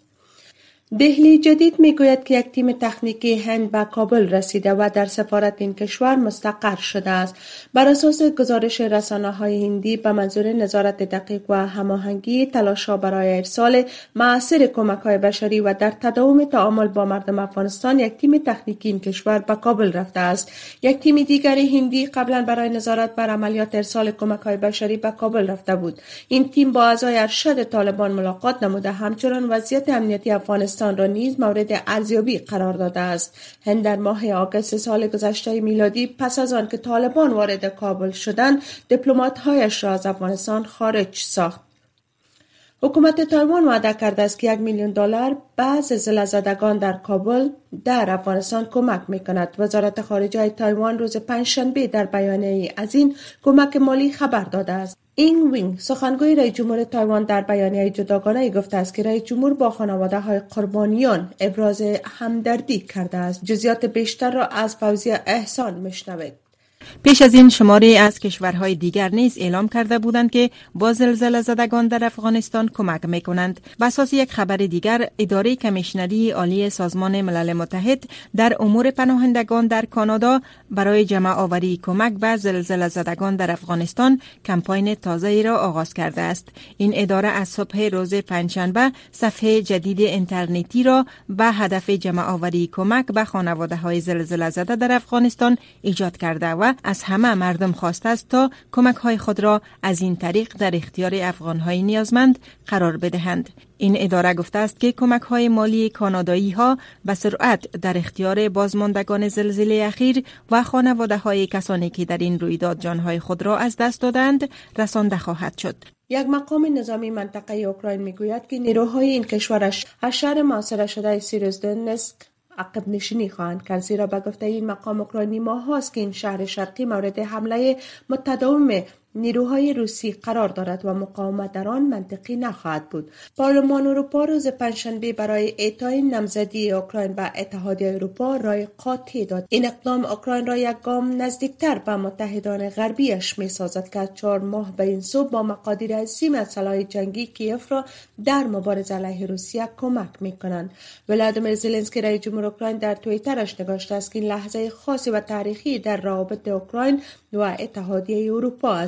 دهلی جدید میگوید که یک تیم تکنیکی هند به کابل رسیده و در سفارت این کشور مستقر شده است. بر اساس گزارش رسانه‌های هندی به منظور نظارت دقیق و هماهنگی تلاش‌ها برای ارسال مؤثر کمک‌های بشری و در تداوم تعامل با مردم افغانستان، یک تیم تکنیکی این کشور به کابل رفته است. یک تیم دیگر هندی قبلا برای نظارت بر عملیات ارسال کمک‌های بشری به کابل رفته بود. این تیم با اعضای ارشد طالبان ملاقات نموده، همچنین وضعیت امنیتی افغانستان را نیز مورد ارزیابی قرار داده است. هند در ماه آگوست سال گذشته میلادی پس از آن که طالبان وارد کابل شدند، دیپلمات‌هایش را از افغانستان خارج ساخت. حکومت تایوان وعده کرده است که یک میلیون دلار به زلزله زدگان در کابل در افغانستان کمک می‌کند. وزارت خارجه تایوان روز پنجشنبه در بیانیه‌ای از این کمک مالی خبر داده است. این وینگ، سخنگوی رئیس جمهور تایوان، در بیانیه جداگانه گفته است که رئیس جمهور با خانواده‌های قربانیان ابراز همدردی کرده است. جزئیات بیشتر را از فوزیه احسان میشنوید. پیش از این شماری از کشورهای دیگر نیز اعلام کرده بودند که با زلزله زدگان در افغانستان کمک می‌کنند. بر اساس یک خبر دیگر، اداره کمیشنری عالی سازمان ملل متحد در امور پناهندگان در کانادا برای جمع آوری کمک به زلزله زدگان در افغانستان کمپاین تازه‌ای را آغاز کرده است. این اداره از صبح روز پنجشنبه صفحه جدید اینترنتی را به هدف جمع آوری کمک به خانواده‌های زلزله زده در افغانستان ایجاد کرده و از همه مردم خواسته است تا کمک‌های خود را از این طریق در اختیار افغان‌های نیازمند قرار بدهند. این اداره گفته است که کمک‌های مالی کانادایی‌ها به سرعت در اختیار بازماندگان زلزله اخیر و خانواده‌های کسانی که در این رویداد جان‌های خود را از دست دادند رسانده خواهد شد. یک مقام نظامی منطقه اوکراین میگوید که نیروهای این کشورش از شهر محاصره شده سیروزدونسک عقب نشینی خواهند کرد، زیرا به گفته این مقام اوکراینی ماه هاست که این شهر شرقی مورد حمله متداوم نیروهای روسی قرار دارد و مقاومت در آن منطقی نخواهد بود. پارلمان اروپا روز پنجشنبه برای اعطای نامزدی اوکراین به اتحادیه اروپا رای قاطع داد. این اقدام اوکراین را یک گام نزدیکتر به متحدان غربیش می‌سازد که چهار ماه به این سو با مقادیر عظیم اسلحه جنگی کیف را در مبارزه علیه روسیه کمک می‌کنند. ولادیمیر زلنسکی رئیس جمهور اوکراین در توییترش نگاشته است که این لحظه خاصی و تاریخی در روابط اوکراین و اتحادیه اروپا است.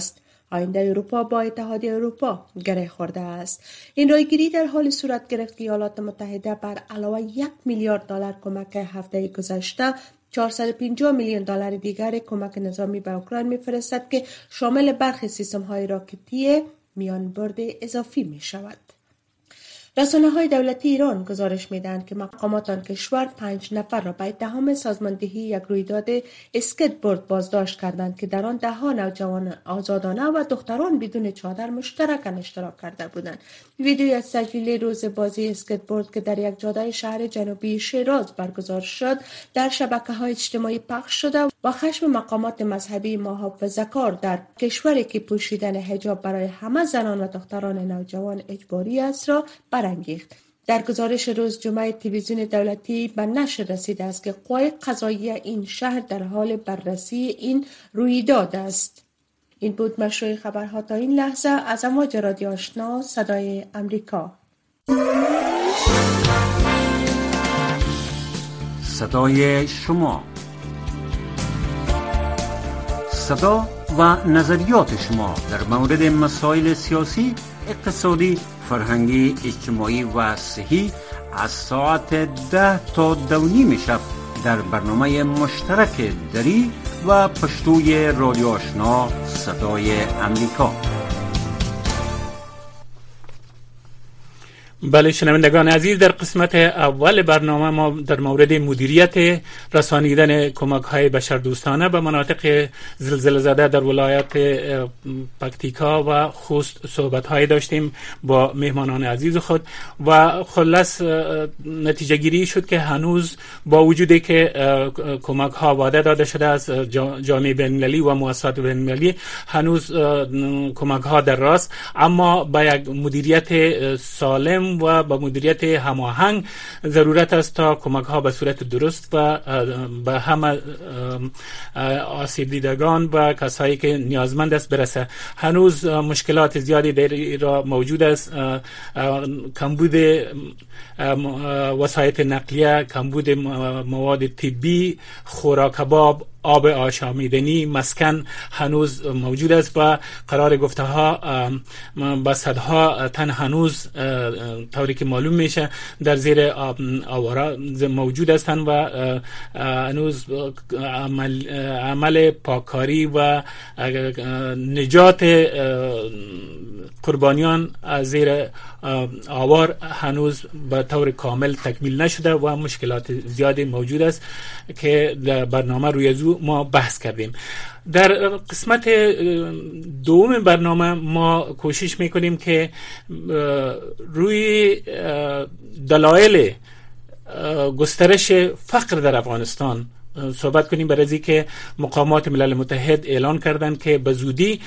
آینده اروپا با اتحادیه اروپا گره خورده است. این رایگیری در حال صورت گرفت که ایالات متحده بر علاوه یک میلیارد دلار کمک هفته گذشته چهارصد و پنجاه میلیون دلار دیگر کمک نظامی به اوکراین می‌فرستد که شامل برخی سیستم‌های راکتی میانبرد اضافی می‌شود. رسانه‌های دولتی ایران گزارش می‌دهند که مقامات آن کشور پنج نفر را به اتهام سازماندهی یک رویداد اسکیتبورد بازداشت کردند که در آن ده‌ها نوجوان آزادانه و دختران بدون چادر مشترکاً اشتراک کرده بودند. ویدیویی از تجلیل روز بازی اسکیتبورد که در یک جاده شهر جنوبی شیراز برگزار شد در شبکه‌های اجتماعی پخش شده و خشم مقامات مذهبی محافظه‌کار در کشوری که پوشیدن حجاب برای همه زنان و دختران نوجوان اجباری است را برانگیخت. در گزارش روز جمعه تلویزیون دولتی به نشر رسیده است که قوای قضاییه این شهر در حال بررسی این رویداد است. این بود مشروع خبرها تا این لحظه از امواج رادیو آشنا صدای امریکا. صدای شما، صدا و نظریات شما در مورد مسائل سیاسی، اقتصادی، فرهنگی، اجتماعی و صحی از ساعت ده تا دو نیم شب در برنامه مشترک دری و پشتوی رادیو آشنا صدای امریکا. بله شنوندگان عزیز، در قسمت اول برنامه ما در مورد مدیریت رسانیدن کمک های بشردوستانه به مناطق زلزله زده در ولایت پکتیکا و خوست صحبت های داشتیم با مهمانان عزیز خود و خلاص نتیجه گیری شد که هنوز با وجودی که کمک ها وعده داده شده از جامعه بین المللی و مؤسسات بین المللی، هنوز کمک ها در راست، اما با یک مدیریت سالم و با مدیریت هماهنگ ضرورت است تا کمک ها به صورت درست و به همه آسیب دیدگان و کسایی که نیازمند است برسه. هنوز مشکلات زیادی در را موجود است، کمبود وسایط نقلیه، کمبود مواد طبی، خوراک کباب، آب آشامیدنی، مسکن هنوز موجود است و قرار گفته ها با صدها تن هنوز طوری که معلوم میشه در زیر آواره موجود هستند و هنوز عمل, عمل پاککاری و نجات قربانیان از زیر آوار هنوز به طور کامل تکمیل نشده و مشکلات زیادی موجود است که در برنامه روی ازو ما بحث کردیم. در قسمت دوم برنامه ما کوشش میکنیم که روی دلایل گسترش فقر در افغانستان صحبت کنیم، برای از که مقامات ملل متحد اعلان کردند که به زودی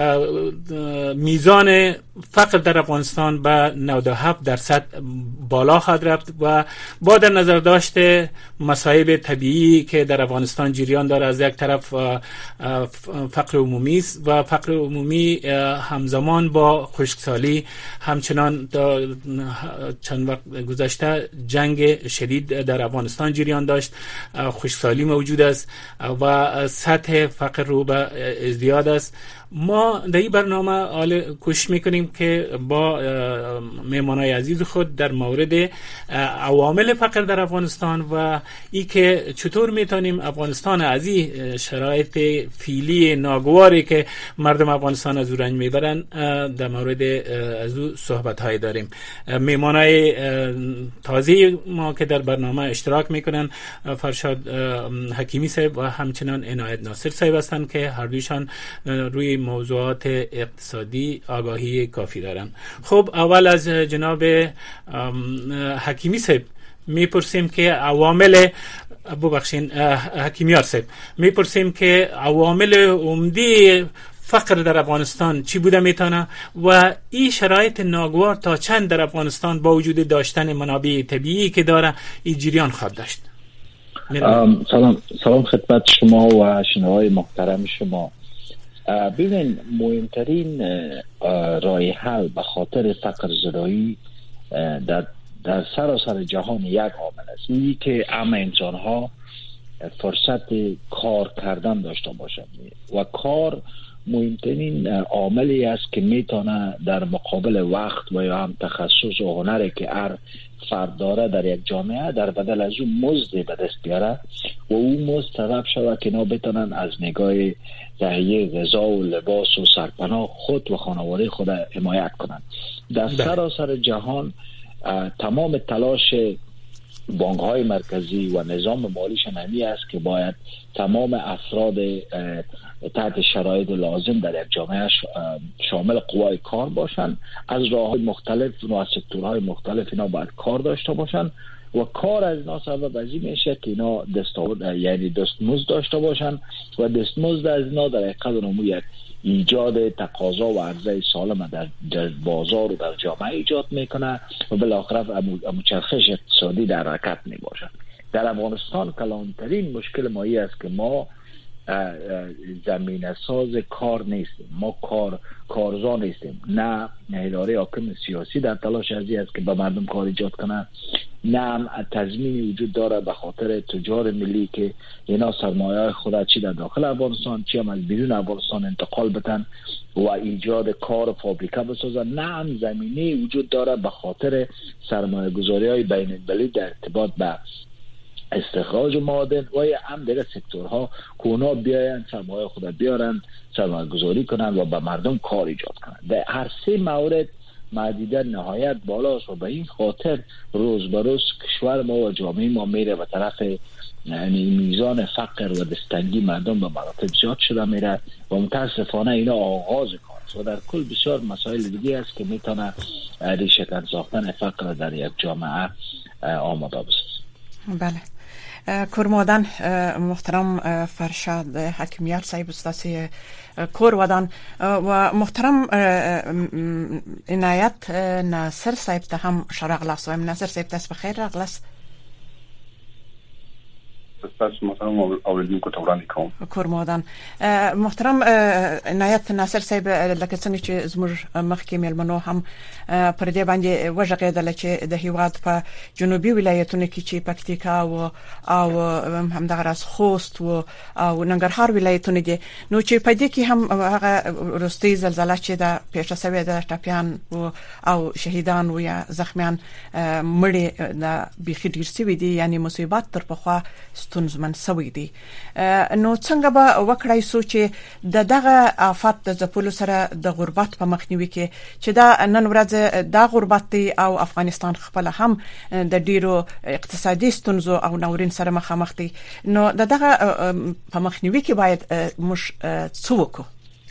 میزان فقر در افغانستان به نود و هفت درصد بالا خواهد رفت و با در نظر داشته مصائب طبیعی که در افغانستان جریان داره، از یک طرف فقر عمومی است و فقر عمومی همزمان با خشکسالی، همچنان چند وقت گذشته جنگ شدید در افغانستان جریان داشت، خشکسالی موجود است و سطح فقر رو به ازدیاد است. ما در این برنامه حال کوشش میکنیم که با مهمانای عزیز خود در مورد عوامل فقر در افغانستان و ای که چطور میتونیم افغانستان از این شرایط فعلی ناگواری که مردم افغانستان از او رنج میبرن در مورد از او صحبت های داریم. مهمانای تازه ما که در برنامه اشتراک میکنن فرشاد حکیمی صاحب و همچنان عنایت ناصر صاحب هستند که هر دویشان روی موضوعات اقتصادی آگاهی کافی دارن. خب اول از جناب حکیمی صاحب میپرسیم که عوامل ببخشین حکیمیار صاحب میپرسیم که عوامل عمده فقر در افغانستان چی بوده میتونه و این شرایط ناگوار تا چند در افغانستان با وجود داشتن منابع طبیعی که داره این جریان خواهد داشت. سلام سلام خدمت شما و شنوای محترم شما. ببین مهمترین راه حل به خاطر فقر زدایی در در سراسر جهان یک عامل است، اینی که همه انسان ها فرصت کار کردن داشته باشند و کار مهمترین عاملی است که میتونه در مقابل وقت و یا هم تخصص و هنری که هر فرد داره در یک جامعه در بدل از اون مزد به دست بیاره و اون مزد سبب شود که اینا بتونن از نگاه تهیه غذا و لباس و سرپناه خود و خانواده خود حمایت کنند. در سراسر جهان تمام تلاش بانک‌های مرکزی و نظام مالیش همی است که باید تمام افراد تحت شرایط لازم در یک جامعه شامل قوای کار باشند، از راه‌های مختلف و از سکتورهای مختلف اینا باید کار داشته باشند و کار از اینا سبب از این میشه که اینا دستاورد یعنی دستمزد داشته باشند و دستمزد از اینا در حقیقت نموید ایجاد تقاضا و عرضه سالم در, در بازار و در جامعه ایجاد میکنه و بالاخره امو چرخش اقتصادی در حرکت میباشد. در افغانستان کلانترین مشکل ما ای است که ما زمینه ساز کار نیستیم، ما کار کارزا نیستیم، نه اداره حاکم سیاسی در تلاش ازی است که به مردم کار ایجاد کنه، نه هم تضمینی وجود داره به خاطر تجار ملی که اینا سرمایه خود چی در داخل افغانستان چی هم از بیرون افغانستان انتقال بدن و ایجاد کار و فابریکه بسازن، نه هم زمینی وجود داره به خاطر سرمایه گذاری های بین المللی در ارتباط به استخراج معادن و یا هم دیگه سکتورها که اونا بیاین سرمایه خود بیارن سرمایه گذاری کنن و به مردم کار ایجاد کنن. در هر سه مورد معدیده نهایت بالاست و به این خاطر روز به روز کشور ما و جامعه ما میره به طرف یعنی میزان فقر و دستنگی مردم به مراتب زیاد شده میره و متاسفانه اینا آغاز کار و در کل بسیار مسائل دیگه است که میتونه ریشه کن ساختن فقر در یک جامعه آماده بسازه. بله. کورمادن محترم فرشاد حکمیار صاحب استاسی کورودان و محترم عنایت ناصر صاحب ته هم شرغلاس و ناصر صاحب تاسو بخیر راغلاس. تاسو محترم اوریدونکو ته وړاندې کوم. کورمادن محترم عنایت ناصر صاحب لکه څنګه چې زموږ مخکې مېلمنو هم پر دې باندې وژغېدل چې د هیواد په جنوبي ولایتونو کې چې پکتیکا او او همدغه راز خوست او او ننګرهار ولایتونه دي نو چې په دې کې هم هغه وروستي زلزلہ چې د پیښه شوې د ټاپیان او او شهیدان او یا زخمیان مړي د بيخي ډیر سوي دي یعنی مصیبت تر پخوا ستونزمن سوي دي. نو څنګه به وکړای سو چې د دغه آفات د ځپلو سره د غربت په مخنیوي کې چې دا نن ورځ د غربت او افغانستان خپل هم د ډیرو اقتصادي ستونزو او نورین سره مخامخ دي، نو د دغه په مخنیوي کې باید موږ څه وکړو؟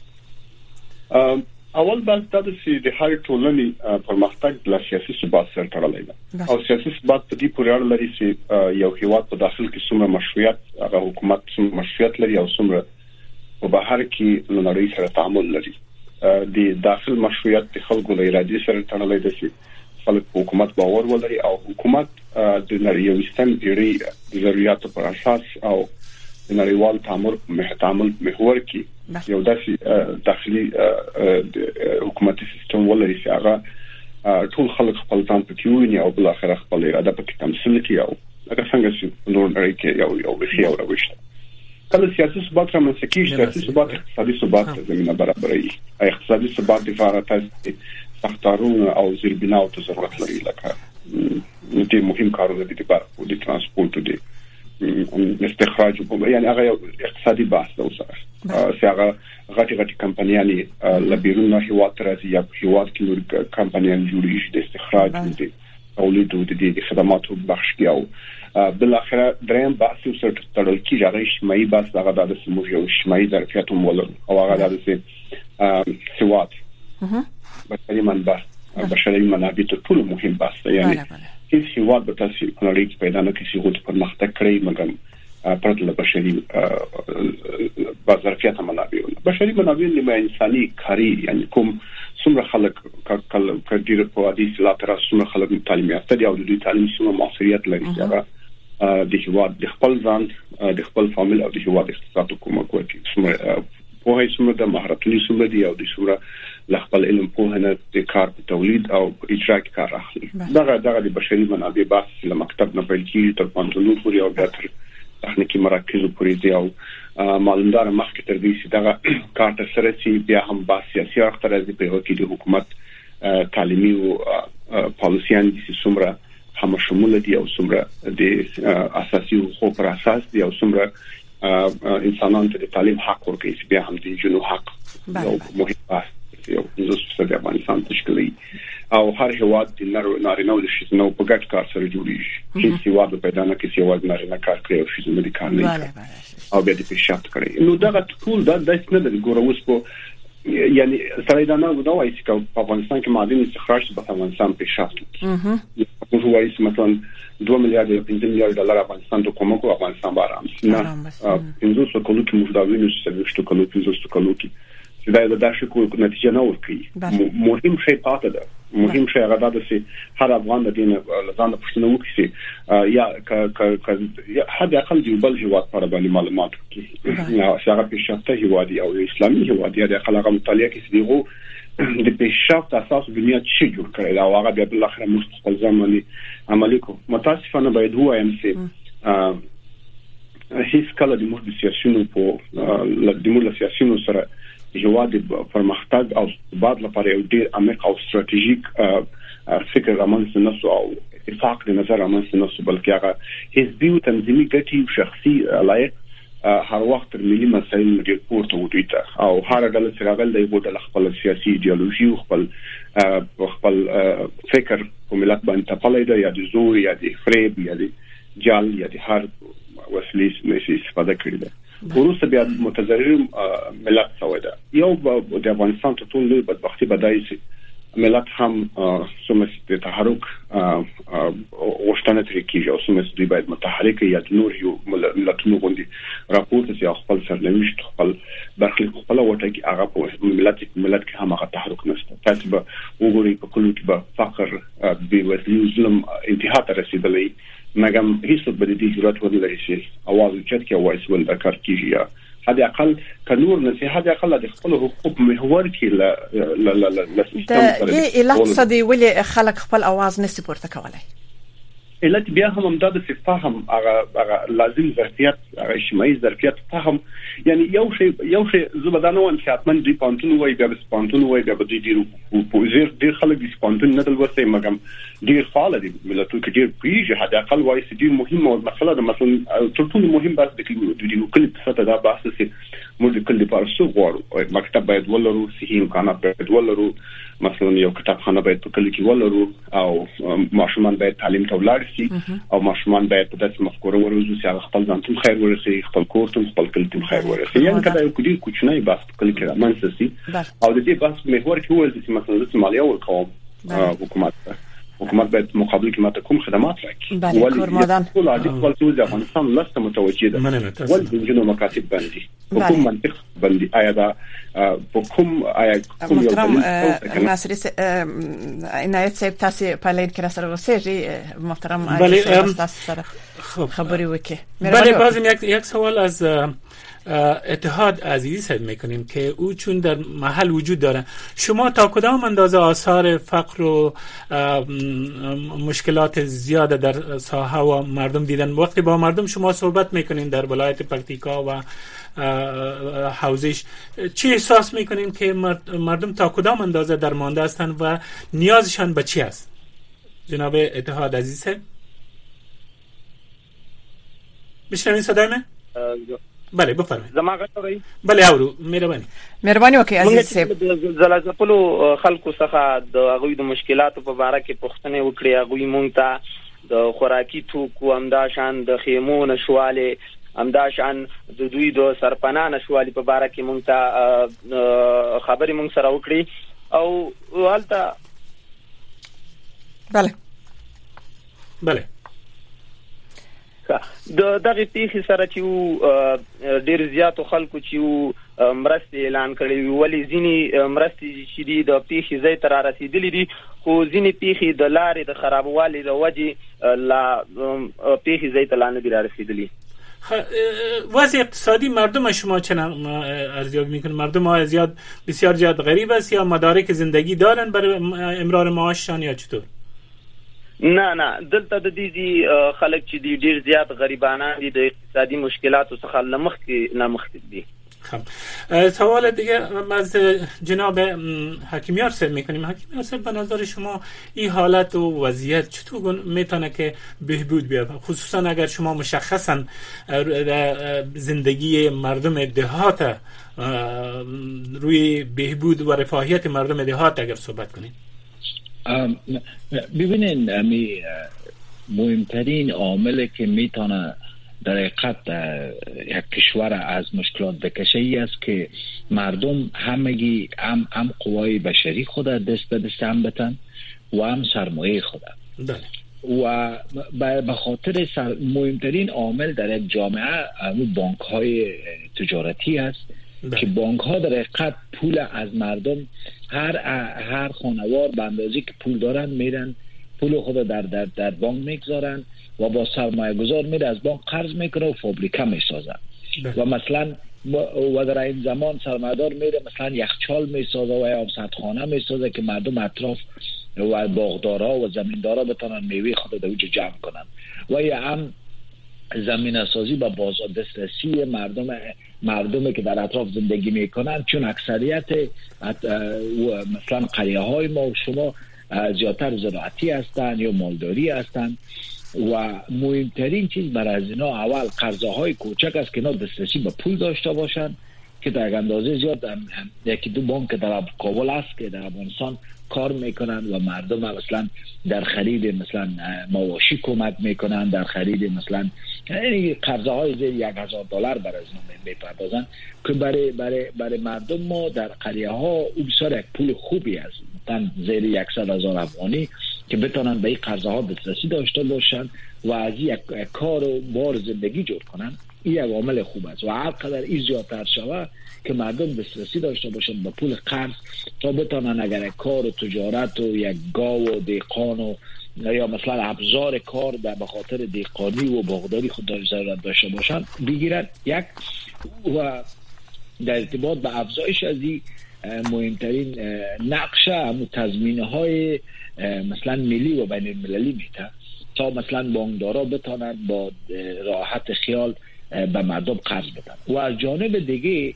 اول بس دا چې د هر ټولنې پرمختګ د سیاسي ثبات سره تړلی دی او سیاسي ثبات په دې پورې اړه لري چې یو هیواد په داخل کې څومره مشروعیت هغه حکومت څومره مشروعیت لري او څومره په بهر کې له نړۍ سره تعامل لري. د داخل مشروعیت د خلکو له ارادې سره تړلی دی چې خلک په حکومت باور ولري او حکومت د نړیوالستان پیړۍ د ضرورتو پر اساس او د نړیوال تعامل تعامل محور کې یو داسې داخلي حکومتي سیستم ولري چې هغه ټول خلک خپل ځان پکې ویني او بل اخر خپل اراده پکې تمثيل کوي او هغه څنګه چې نور نړۍ کې یو یو وشي او راوښته. کله سیاسي ثبات رامنځته کیږي سیاسي ثبات اقتصادي ثبات زمينه برابري. اقتصادي ثبات لپاره تاسو سختارونه او زیربناو ته ضرورت لري لکه د مهم کارونه دي په د ترانسپورت دي استخراج یعنی هغه اقتصادي بحث ده اوسه هغه غټي غټي کمپنیانې لبیرون هیواد راځي یا هیواد کې نور کمپنیان جوړیږي د استخراج دي تولید او د خدماتو بخش کې او بل اخره دریم بحث سره تړل کیږي هغه اجتماعي بحث هغه د سموږ یو اجتماعي ظرفیت مولر او هغه د سواد بشري منابع بشري منابع ته ټول مهم بحث دی. یعنی هیڅ هیواد به تاسو نړۍ کې پیدا نه کیږي چې پرمختګ کړي مګر پرته له بشري ظرفیت منابع بشري منابع نیمه انساني کاری یعنی کوم څومره خلک کله کډیر په عادي سلات را څومره خلک تعلیم یافته دي او د دوی تعلیم څومره موثریت لري چې هغه د هیواد د خپل ځان د خپل فامیل او د هیواد اقتصاد کومک وکړي. څومره په هیڅ څومره د مهارتونو څومره دي او د څومره لخپل علم په نه د کار په تولید او اجرا کې کار اخلي. دغه دغه د بشري منابع بحث له مکتب نه پیل کیږي تر پانتونو پورې او بیا تر تخنیکی مراکز پورې دی او معلومدار مخکې تر دې چې دا کار تر سره شي بیا هم با سیاسي اړخ تر دې په وکیل حکومت تعلیمي او پالیسيان دي چې څومره هم شمول دي او څومره د اساسي حقوقو پر اساس دي او څومره انسانانو ته د تعلیم حق ورکوي چې بیا هم د جنو حق یو مهم بحث یو د افغانستان تشکیلي او هر هواد د نارینه او د ښځینه په ګډ کار سره جوړیږي چې سیواد پیدا نه کې سیواد نارینه کار کوي او ښځینه د کار نه او بیا د پیشرفت کوي. نو دا ټول دا د څه نه د ګوروس په یعنی سره دا نه دا وایي چې په افغانستان کې معدن استخراج په افغانستان پیشرفت کوي. موږ وایي چې مثلا دوه میلیارډ یا پنځه میلیارډ ډالر افغانستان ته کومه کو افغانستان بارام نه پنځه سوه کلو کې موږ دا وینو چې څلوېښت کلو پنځه سوه کلو کې دا د داسې کو نتیجه نه ورکړي. مهم شی پاتې ده مهم شی هغه دا چې هر افغان د دین لزان د پښتنو وکړي یا ک ک حد اقل دی بل هیواد پر باندې معلومات وکړي یا هغه پیشرفته هیواد او اسلامي هیواد یا د خلک مطالعه کې دیغو د پیشرفت اساس بنیاد شي جوړ کړي دا هغه بیا بل اخر مستقل زماني عملي کو متاسفانه باید وایم چې هیڅ کله د موږ د سیاسيونو په د موږ د سیاسيونو سره هیواد پرمختګ او ثبات لپاره یو ډیر عمیق او ستراتیژیک فکر رامنځته نشو او اتفاق د نظر رامنځته نشو بلکې هغه حزبي او تنظیمي ګټې او شخصي لایق هر وخت ملي مسایل ډیر پورته وډیته او هر ډول چې راغل دی بوتل خپل سیاسي ایدئولوژي او خپل خپل فکر په ملت باندې تپلای دی یا د زور یا د فریب یا د جال یا د هر وسیلې مې استفاده کړې ده. وروسته بیا متضرر ملت سوی ده. یو د افغانستان ته ټول لوی بدبختی بدای شي ملت هم سمس د تحرک غوښتنه ترې کیږي او سمس دوی باید متحرک یا نور یو ملتونو غوندي راپورته سي خپل سرنوشت خپل برخلیک خپل وټه کې هغه په ملت ملت کې هم هغه تحرک نشته. تاسو به وګورئ په کلو کې به فقر بې وزلي ظلم انتها ته رسیدلی مګم هیڅ به د دې جرأت ونه لري چې اواز اوچت کې وایس ول د کار کیږي یا هدا اقل کنور نه هدا اقل د خپل حقوق محور کې ل ل ل ل د دې الاقتصادي ولې خلک خپل اواز نسی پورته کولای علت بیا هم د د فهم هغه هغه لازم ظرفیت هغه اجتماعي ظرفیت فهم یعنی یو شی یو شی زبدانو ان شاتمن دی پانتون وای بیا سپانتون وای بیا د دې په زیر ډیر خلک د سپانتون نه دل وسه مګم ډیر فعال دي ملتونو کې ډیر پیږي هدا اقل وای سي ډیر مهمه او مسله ده مثلا ټول مهم بس د دې کلی په څه دا بحث سي موږ کلی په څو غواړو مکتب باید ولرو صحیح امکانات باید ولرو مثلا یو کتابخانه باید په کلی کې ولرو او ماشومان باید تعلیم ته ولاړ شي او ماشومان باید په داسې مفکوره ورزو چې خپل ځان ته خیر ورسي خپل کور ته خپل کلی ته خیر ورسي یعنی کله یو کلی کوچنی بس په کلی کې رامنځته سي او د دې بس محور کې ول چې مثلا د مالیه ورکوم حکومت حکومت باید مقابل کې ماته کوم خدمات راکړي ولی کورمادان ټول عادي خپل څه افغانستان لسته متوجه ده ول د جنو مکاتب باندې کوم منطق باندې آیا دا په کوم آیا کوم یو محترم ناصر عنایت صاحب تاسو په لین کې سره وسیږي محترم تاسو سره خبري وکي بله بازم یک یک سوال از اتحاد عزیزی صحبت میکنیم که او چون در محل وجود داره شما تا کدام اندازه آثار فقر و مشکلات زیاده در ساحه و مردم دیدن وقتی با مردم شما صحبت میکنین در ولایت پکتیکا و حوزش چی احساس میکنین که مردم تا کدام اندازه درمانده هستند و نیازشان به چی است جناب اتحاد عزیزی صاحب بشنوین صدای من بله بفرمایئ زما غوړی بله اورو مهرباني مهرباني وکړئ عزیز صاحب زلزله‌پلو خلکو څخه د هغوی د مشکلاتو په اړه کې پوښتنه وکړي هغوی مونږ ته د خوراکي توکو همداشان د خیمو نشواله همداشان د دوی د سرپناه نشواله په اړه کې مونږ ته خبرې مونږ سره وکړي او حالته بله بله د دغه پیښې سره چې ډېر زیاتو خلکو چې مرستې اعلان کړي ولی ځینی مرستې چې دي د پیښې ځای ته را رسیدلې دي خو ځینی پیښې د لارې د خرابوالي د وجې لا پیښې ځای ته لا نه دي را رسیدلې. وضع اقتصادی مردم شما چنان ارزیابی میکنن؟ مردم ها زیاد بسیار زیاد غریب است یا مدارک زندگی دارن برای امرار معاششان یا چطور؟ نه نه دلته د دې خلک چې دی ډیر زیات غریبانان دي، د اقتصادي مشکلاتو څخه لمخ کې نمخ دي. خب سوال دیگه از جناب حکیمیار صاحب میکنیم. حکیمیار صاحب به نظر شما این حالت و وضعیت چطور میتونه که بهبود بیاد، خصوصا اگر شما مشخصا زندگی مردم دهات روی بهبود و رفاهیت مردم دهات اگر صحبت کنید؟ ببینین امی مهمترین عاملی که میتونه در حقیقت یک کشور از مشکلات بکشه ای است که مردم همگی هم, هم قوای بشری خود دست به دست هم بتن و هم سرمایه خود و به خاطر سر... مهمترین عامل در یک جامعه همون بانک های تجارتی است که بانک ها در حقیقت پول از مردم هر هر خانوار به اندازه که پول دارن میرن پول خود در در در بانک میگذارن و با سرمایه گذار میره از بانک قرض میکنه و فابریکه میسازه و مثلا و در این زمان سرمایه‌دار میره مثلا یخچال میسازه و یا آبسدخانه میسازه که مردم اطراف و باغدارا و زمیندارا بتونن میوه خود در اونجا جمع کنن و یا هم زمین سازی با بازار دسترسی مردم مردمی که در اطراف زندگی میکنن، چون اکثریت مثلا قریه های ما و شما زیادتر زراعتی هستن یا مالداری هستن و مهمترین چیز برای از اینا اول قرضه های کوچک است که اینا دسترسی به پول داشته باشن که در اندازه زیاد یکی دو بانک در کابل است که در افغانستان کار میکنن و مردم مثلا در خرید مثلا مواشی کمک میکنن، در خرید مثلا یعنی قرضه های زیر یک هزار دلار برای از اینا میپردازن که برای برای برای مردم ما در قریه ها او بسیار یک پول خوبی است، مثلا زیر یکصد هزار افغانی که بتونن به این قرضه ها دسترسی داشته باشن و از یک کار و بار زندگی جور کنن. این یک عامل خوب است و هر قدر این زیادتر شوه که مردم دسترسی داشته باشن به پول قرض تا بتونن اگر یک کار و تجارت و یک گاو و دیقان و یا مثلا ابزار کار در بخاطر دیقانی و باغداری خود ضرورت داشته باشن بگیرن. یک و در ارتباط به افزایش از این مهمترین نقشه همون تضمینه های مثلا ملی و بین المللی میته تا مثلا بانکدارا بتونن با راحت خیال به مردم قرض بدن و از جانب دیگه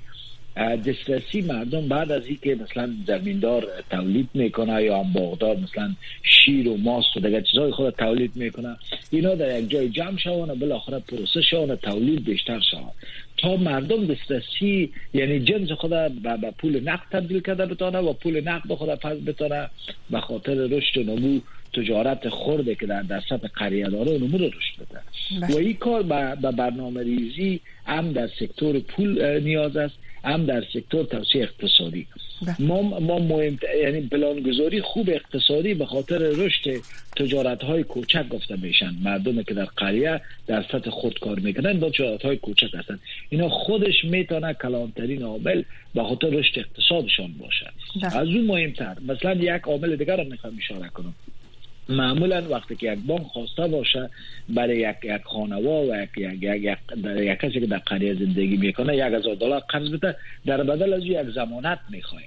دسترسی مردم بعد از اینکه مثلا زمیندار تولید میکنه یا هم باغدار مثلا شیر و ماست و دیگر چیزهای خود تولید میکنه، اینا در یک جای جمع شوند و بالاخره پروسه شوند تولید بیشتر شود تا مردم دسترسی یعنی جنس خود به پول نقد تبدیل کرده بتونه و پول نقد خود پس بتونه به خاطر رشد و نمو تجارت خورده که در در سطح قریه داره نمو رو رشد بده و این کار به برنامه ریزی هم در سکتور پول نیاز است هم در سکتور توسعه اقتصادی. ما ما مهم یعنی پلانگذاری خوب اقتصادی به خاطر رشد تجارت های کوچک گفته میشن، مردمی که در قریه در سطح خود کار میکنن با تجارت های کوچک هستن، اینا خودش میتونه کلانترین عامل به خاطر رشد اقتصادشان باشه. از اون مهمتر مثلا یک عامل دیگر رو میخوام اشاره کنم. معمولا وقتی که یک بانک خواسته باشه برای یک یک خانوار و یک یک یک در یک کسی که در قریه زندگی میکنه یک هزار دلار قرض بده، در بدل از یک ضمانت میخواد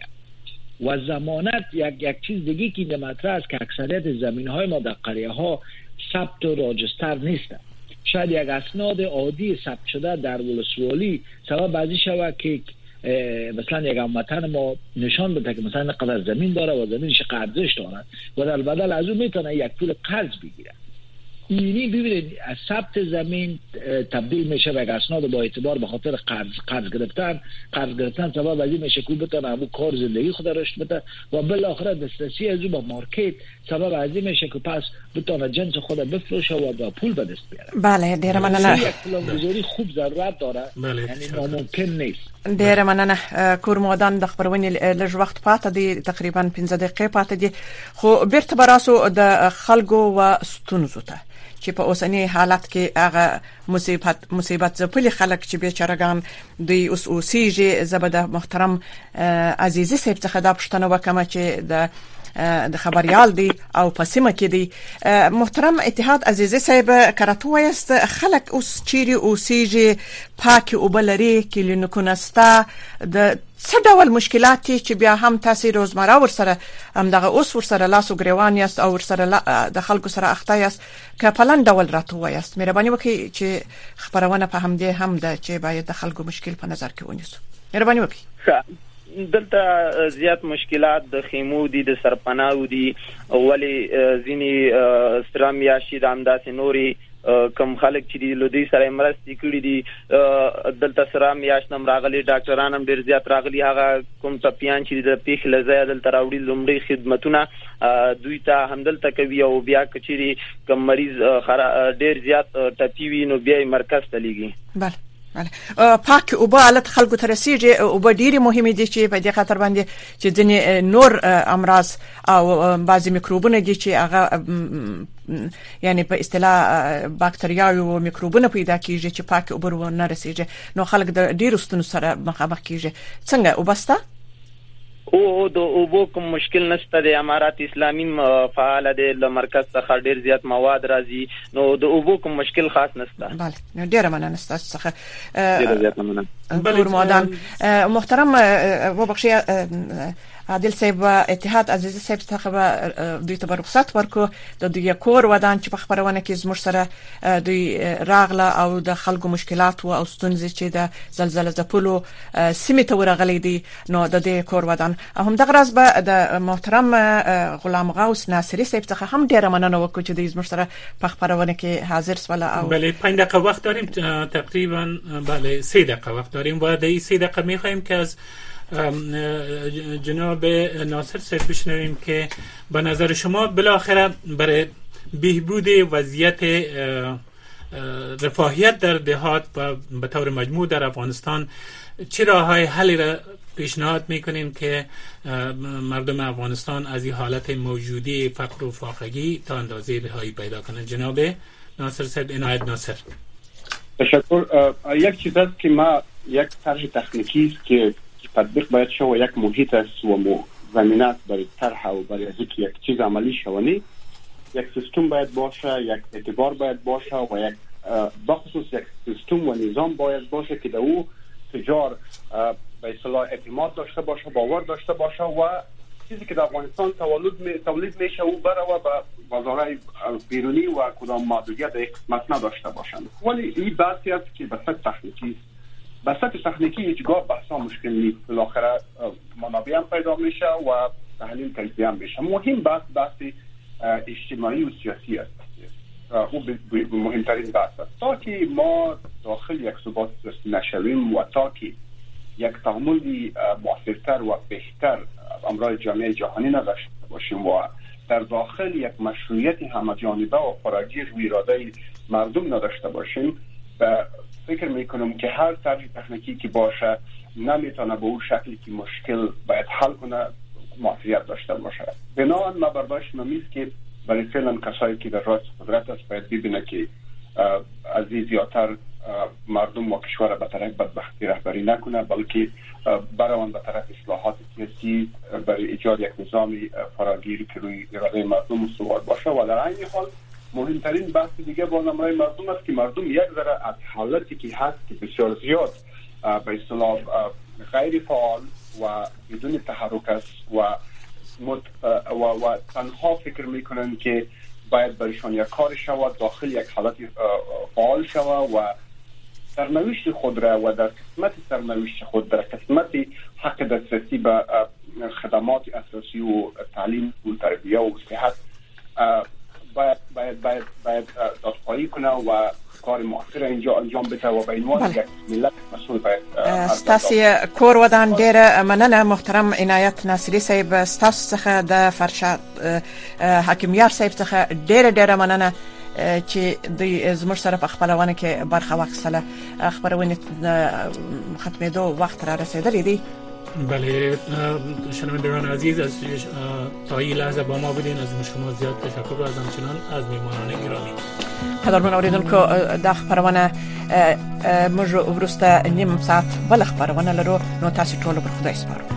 و ضمانت یک یک چیز دیگه که در مطرح است که اکثریت زمین های ما در قریه ها ثبت و راجستر نیستن. شاید یک اسناد عادی ثبت شده در ولسوالی سبب بعضی شود که مثلا یک هموطن ما نشان بده که مثلا قدر زمین داره و زمینش ارزش داره و در بدل از اون میتونه یک پول قرض بگیره. اینی ببینید از ثبت زمین تبدیل میشه به یک اسناد با اعتبار به خاطر قرض قرض گرفتن قرض گرفتن سبب از این میشه که بتونه همون کار زندگی خود رشد بده و بالاخره دسترسی از اون به مارکت سبب از این میشه که پس بتونه جنس خود بفروشه و با پول به دست بیاره. بله ډیر مننه. یک پلانگذاری خوب ضرورت داره، یعنی ناممکن نیست. ډیر مننه. کورمودان د خبرونې لږ وخت پاتې دی، تقریبا پنځه دقیقې پاتې دي، خو بیرته براسو د خلکو و ستونزو ته چې په اوسنی حالت کې هغه مصیبت مصیبت زپلي خلک چې بیچارهګان دوی اوس اوسېږي. زبده محترم عزیزي صاحب څخه دا پوښتنه وکړم چې د د خبريال دی او پسیمه کې دی. محترم اتحاد عزیزي صاحب کراتو وایست خلک اوس چیرې اوسېږي، پاکي او بلري کلینیکونه ستا د څه ډول مشکلاتي چې بیا هم تاسو روزمره ورسره هم دغه اوس ورسره لاس او ګریوان یاست او ورسره د خلکو سره اخته یاست که په لن ډول راته وایاست مهرباني وکړئ چې خبرونه په هم دې هم ده چې باید د خلکو مشکل په نظر کې ونیسو. مهرباني وکړئ. دلته زیات مشکلات د خیمو دي، د سرپناو دي، ولی ځینی سرام یا شید امداسې نوري کم خلک چې دی لودي سره مرستې کړې دي. دلته سرام یاشنم راغلي ډاکټران هم ډیر زیات راغلي، هغه کوم تپیان چې د پیښ لزای دلته راوړي لومړی خدمتونه دوی ته همدلته کوي او بیا کچيري کم مریض ډیر زیات ټپي وي نو بیا مرکز ته لیږي. بله بله پاک او به حالت خلکو ته رسیږي او به ډیره مهمه دي چې په دې خاطر باندې چې ځینې نور امراض او بعضی میکروبونه دي چې هغه یعنی په اصطلاح باکتریاوي او میکروبونه پیدا کیږي چې پاک او به نه رسیږي نو خلک د ډیرو ستونزو سره مخامخ کیږي. څنګه او بسته او د اوبو کوم مشکل نشته د امارات اسلامي فعال دي له مرکز څخه ډیر زیات مواد راځي نو د اوبو کوم مشکل خاص نشته. بله نو ډیر مننه تاسو څخه ډیر زیات مننه. بل مودان محترم وبخښي عادل صاحب اتحاد عزیز صاحب څخه دوی ته رخصت ورکو د دوی کور ودان چې په خبرونه کې زموږ سره دوی راغله او د خلکو مشکلات او ستونزې چې د زلزلې ځپلو سیمه ته ورغلي دي نو د دې کور ودان هم دغه راز به د محترم غلام غوث ناصری صاحب څخه هم ډیره مننه وکړو چې دوی زموږ سره په خبرونه کې حاضر سول. او بله پنځه دقیقه وخت داریم تقریبا، بله سه دقیقه وقت داریم و در این سه دقیقه میخوایم که از جناب ناصر صاحب بشنویم که به نظر شما بالاخره برای بهبود وضعیت رفاهیت در دهات و به طور مجموع در افغانستان چه راههای حلی را پیشنهاد میکنین که مردم افغانستان از این حالت موجودی فقر و فاقگی تا اندازه رهایی پیدا کنند؟ جناب ناصر صاحب عنایت ناصر. تشکر. یک چیز است که ما یک طرح تکنیکی است که تطبیق باید شد و یک محیط است و زمینات برای طرح و برای ذکر یک چیز عملی شونی یک سیستم باید باشه، یک اعتبار باید باشه و یک بخصوص یک سیستم و نظام باید باشه که در او تجار به اصطلاح اعتماد داشته باشه، باور داشته باشه و چیزی که در افغانستان تولید می تولید میشه او بره و به بازارهای بیرونی و کدام محدودیت در قسمت نداشته باشند. ولی این بحثی است که به سطح تکنیکی به سطح تکنیکی هیچگاه بحثا مشکل نیست، بالاخره منابع هم پیدا میشه و تحلیل کلیدی هم میشه. مهم بحث بحث اجتماعی و سیاسی است، او مهمترین بحث است. تا که ما داخل یک ثبات نشویم و تا که یک تعامل مؤثرتر و بهتر امرای جامعه جهانی نداشته باشیم و در داخل یک مشروعیت همه‌جانبه و فراگیر روی اراده مردم نداشته باشیم، فکر میکنم که هر طرح تکنیکی که باشه نمیتونه به اون شکلی که مشکل باید حل کنه موفقیت داشته باشه. بنابراین ما برداشت نمیست که برای فعلا کسایی که در راست قدرت است باید ببینه که از این زیادتر مردم و کشور به طرف بدبختی رهبری نکنه، بلکه بروان به طرف اصلاحات سیاسی برای ایجاد یک نظام فراگیر که روی اراده مردم استوار باشه. و در این حال مهمترین بحث دیگه با نمای مردم است که مردم یک ذره از حالتی که هست که بسیار زیاد به اصطلاح غیر فعال و بدون تحرک است و مت و, و تنها فکر میکنن که باید برایشان یک کار شود داخل یک حالت فعال شود و سرنوشت خود را و در قسمت سرنوشت خود در قسمت حق دسترسی به خدمات اساسی و تعلیم و تربیه و صحت باید باید باید باید دادخواهی کنه و کار مؤثر اینجا انجام بده و به عنوان یک ملت مسئول باید ستاسي کور ودان ډیره مننه محترم عنایت ناصری صاحب، ستاسو څخه د فرشاد حکیمیار صاحب څخه ډیره ډیره مننه چې د زموږ سره په خپلونه کې برخه واخیستله. خبرونه ختمېدو وخت را رسیدلی دی. بله شنوندگان عزیز، از تا این لحظه با ما بودین از شما زیاد تشکر و از همچنان از میهمانان گرامی. قدرمن اوریدونکو د خبرونه موږ ورسته نیم ساعت بل خبرونه لرو، نو تاسو ټول پر خدای سپارو.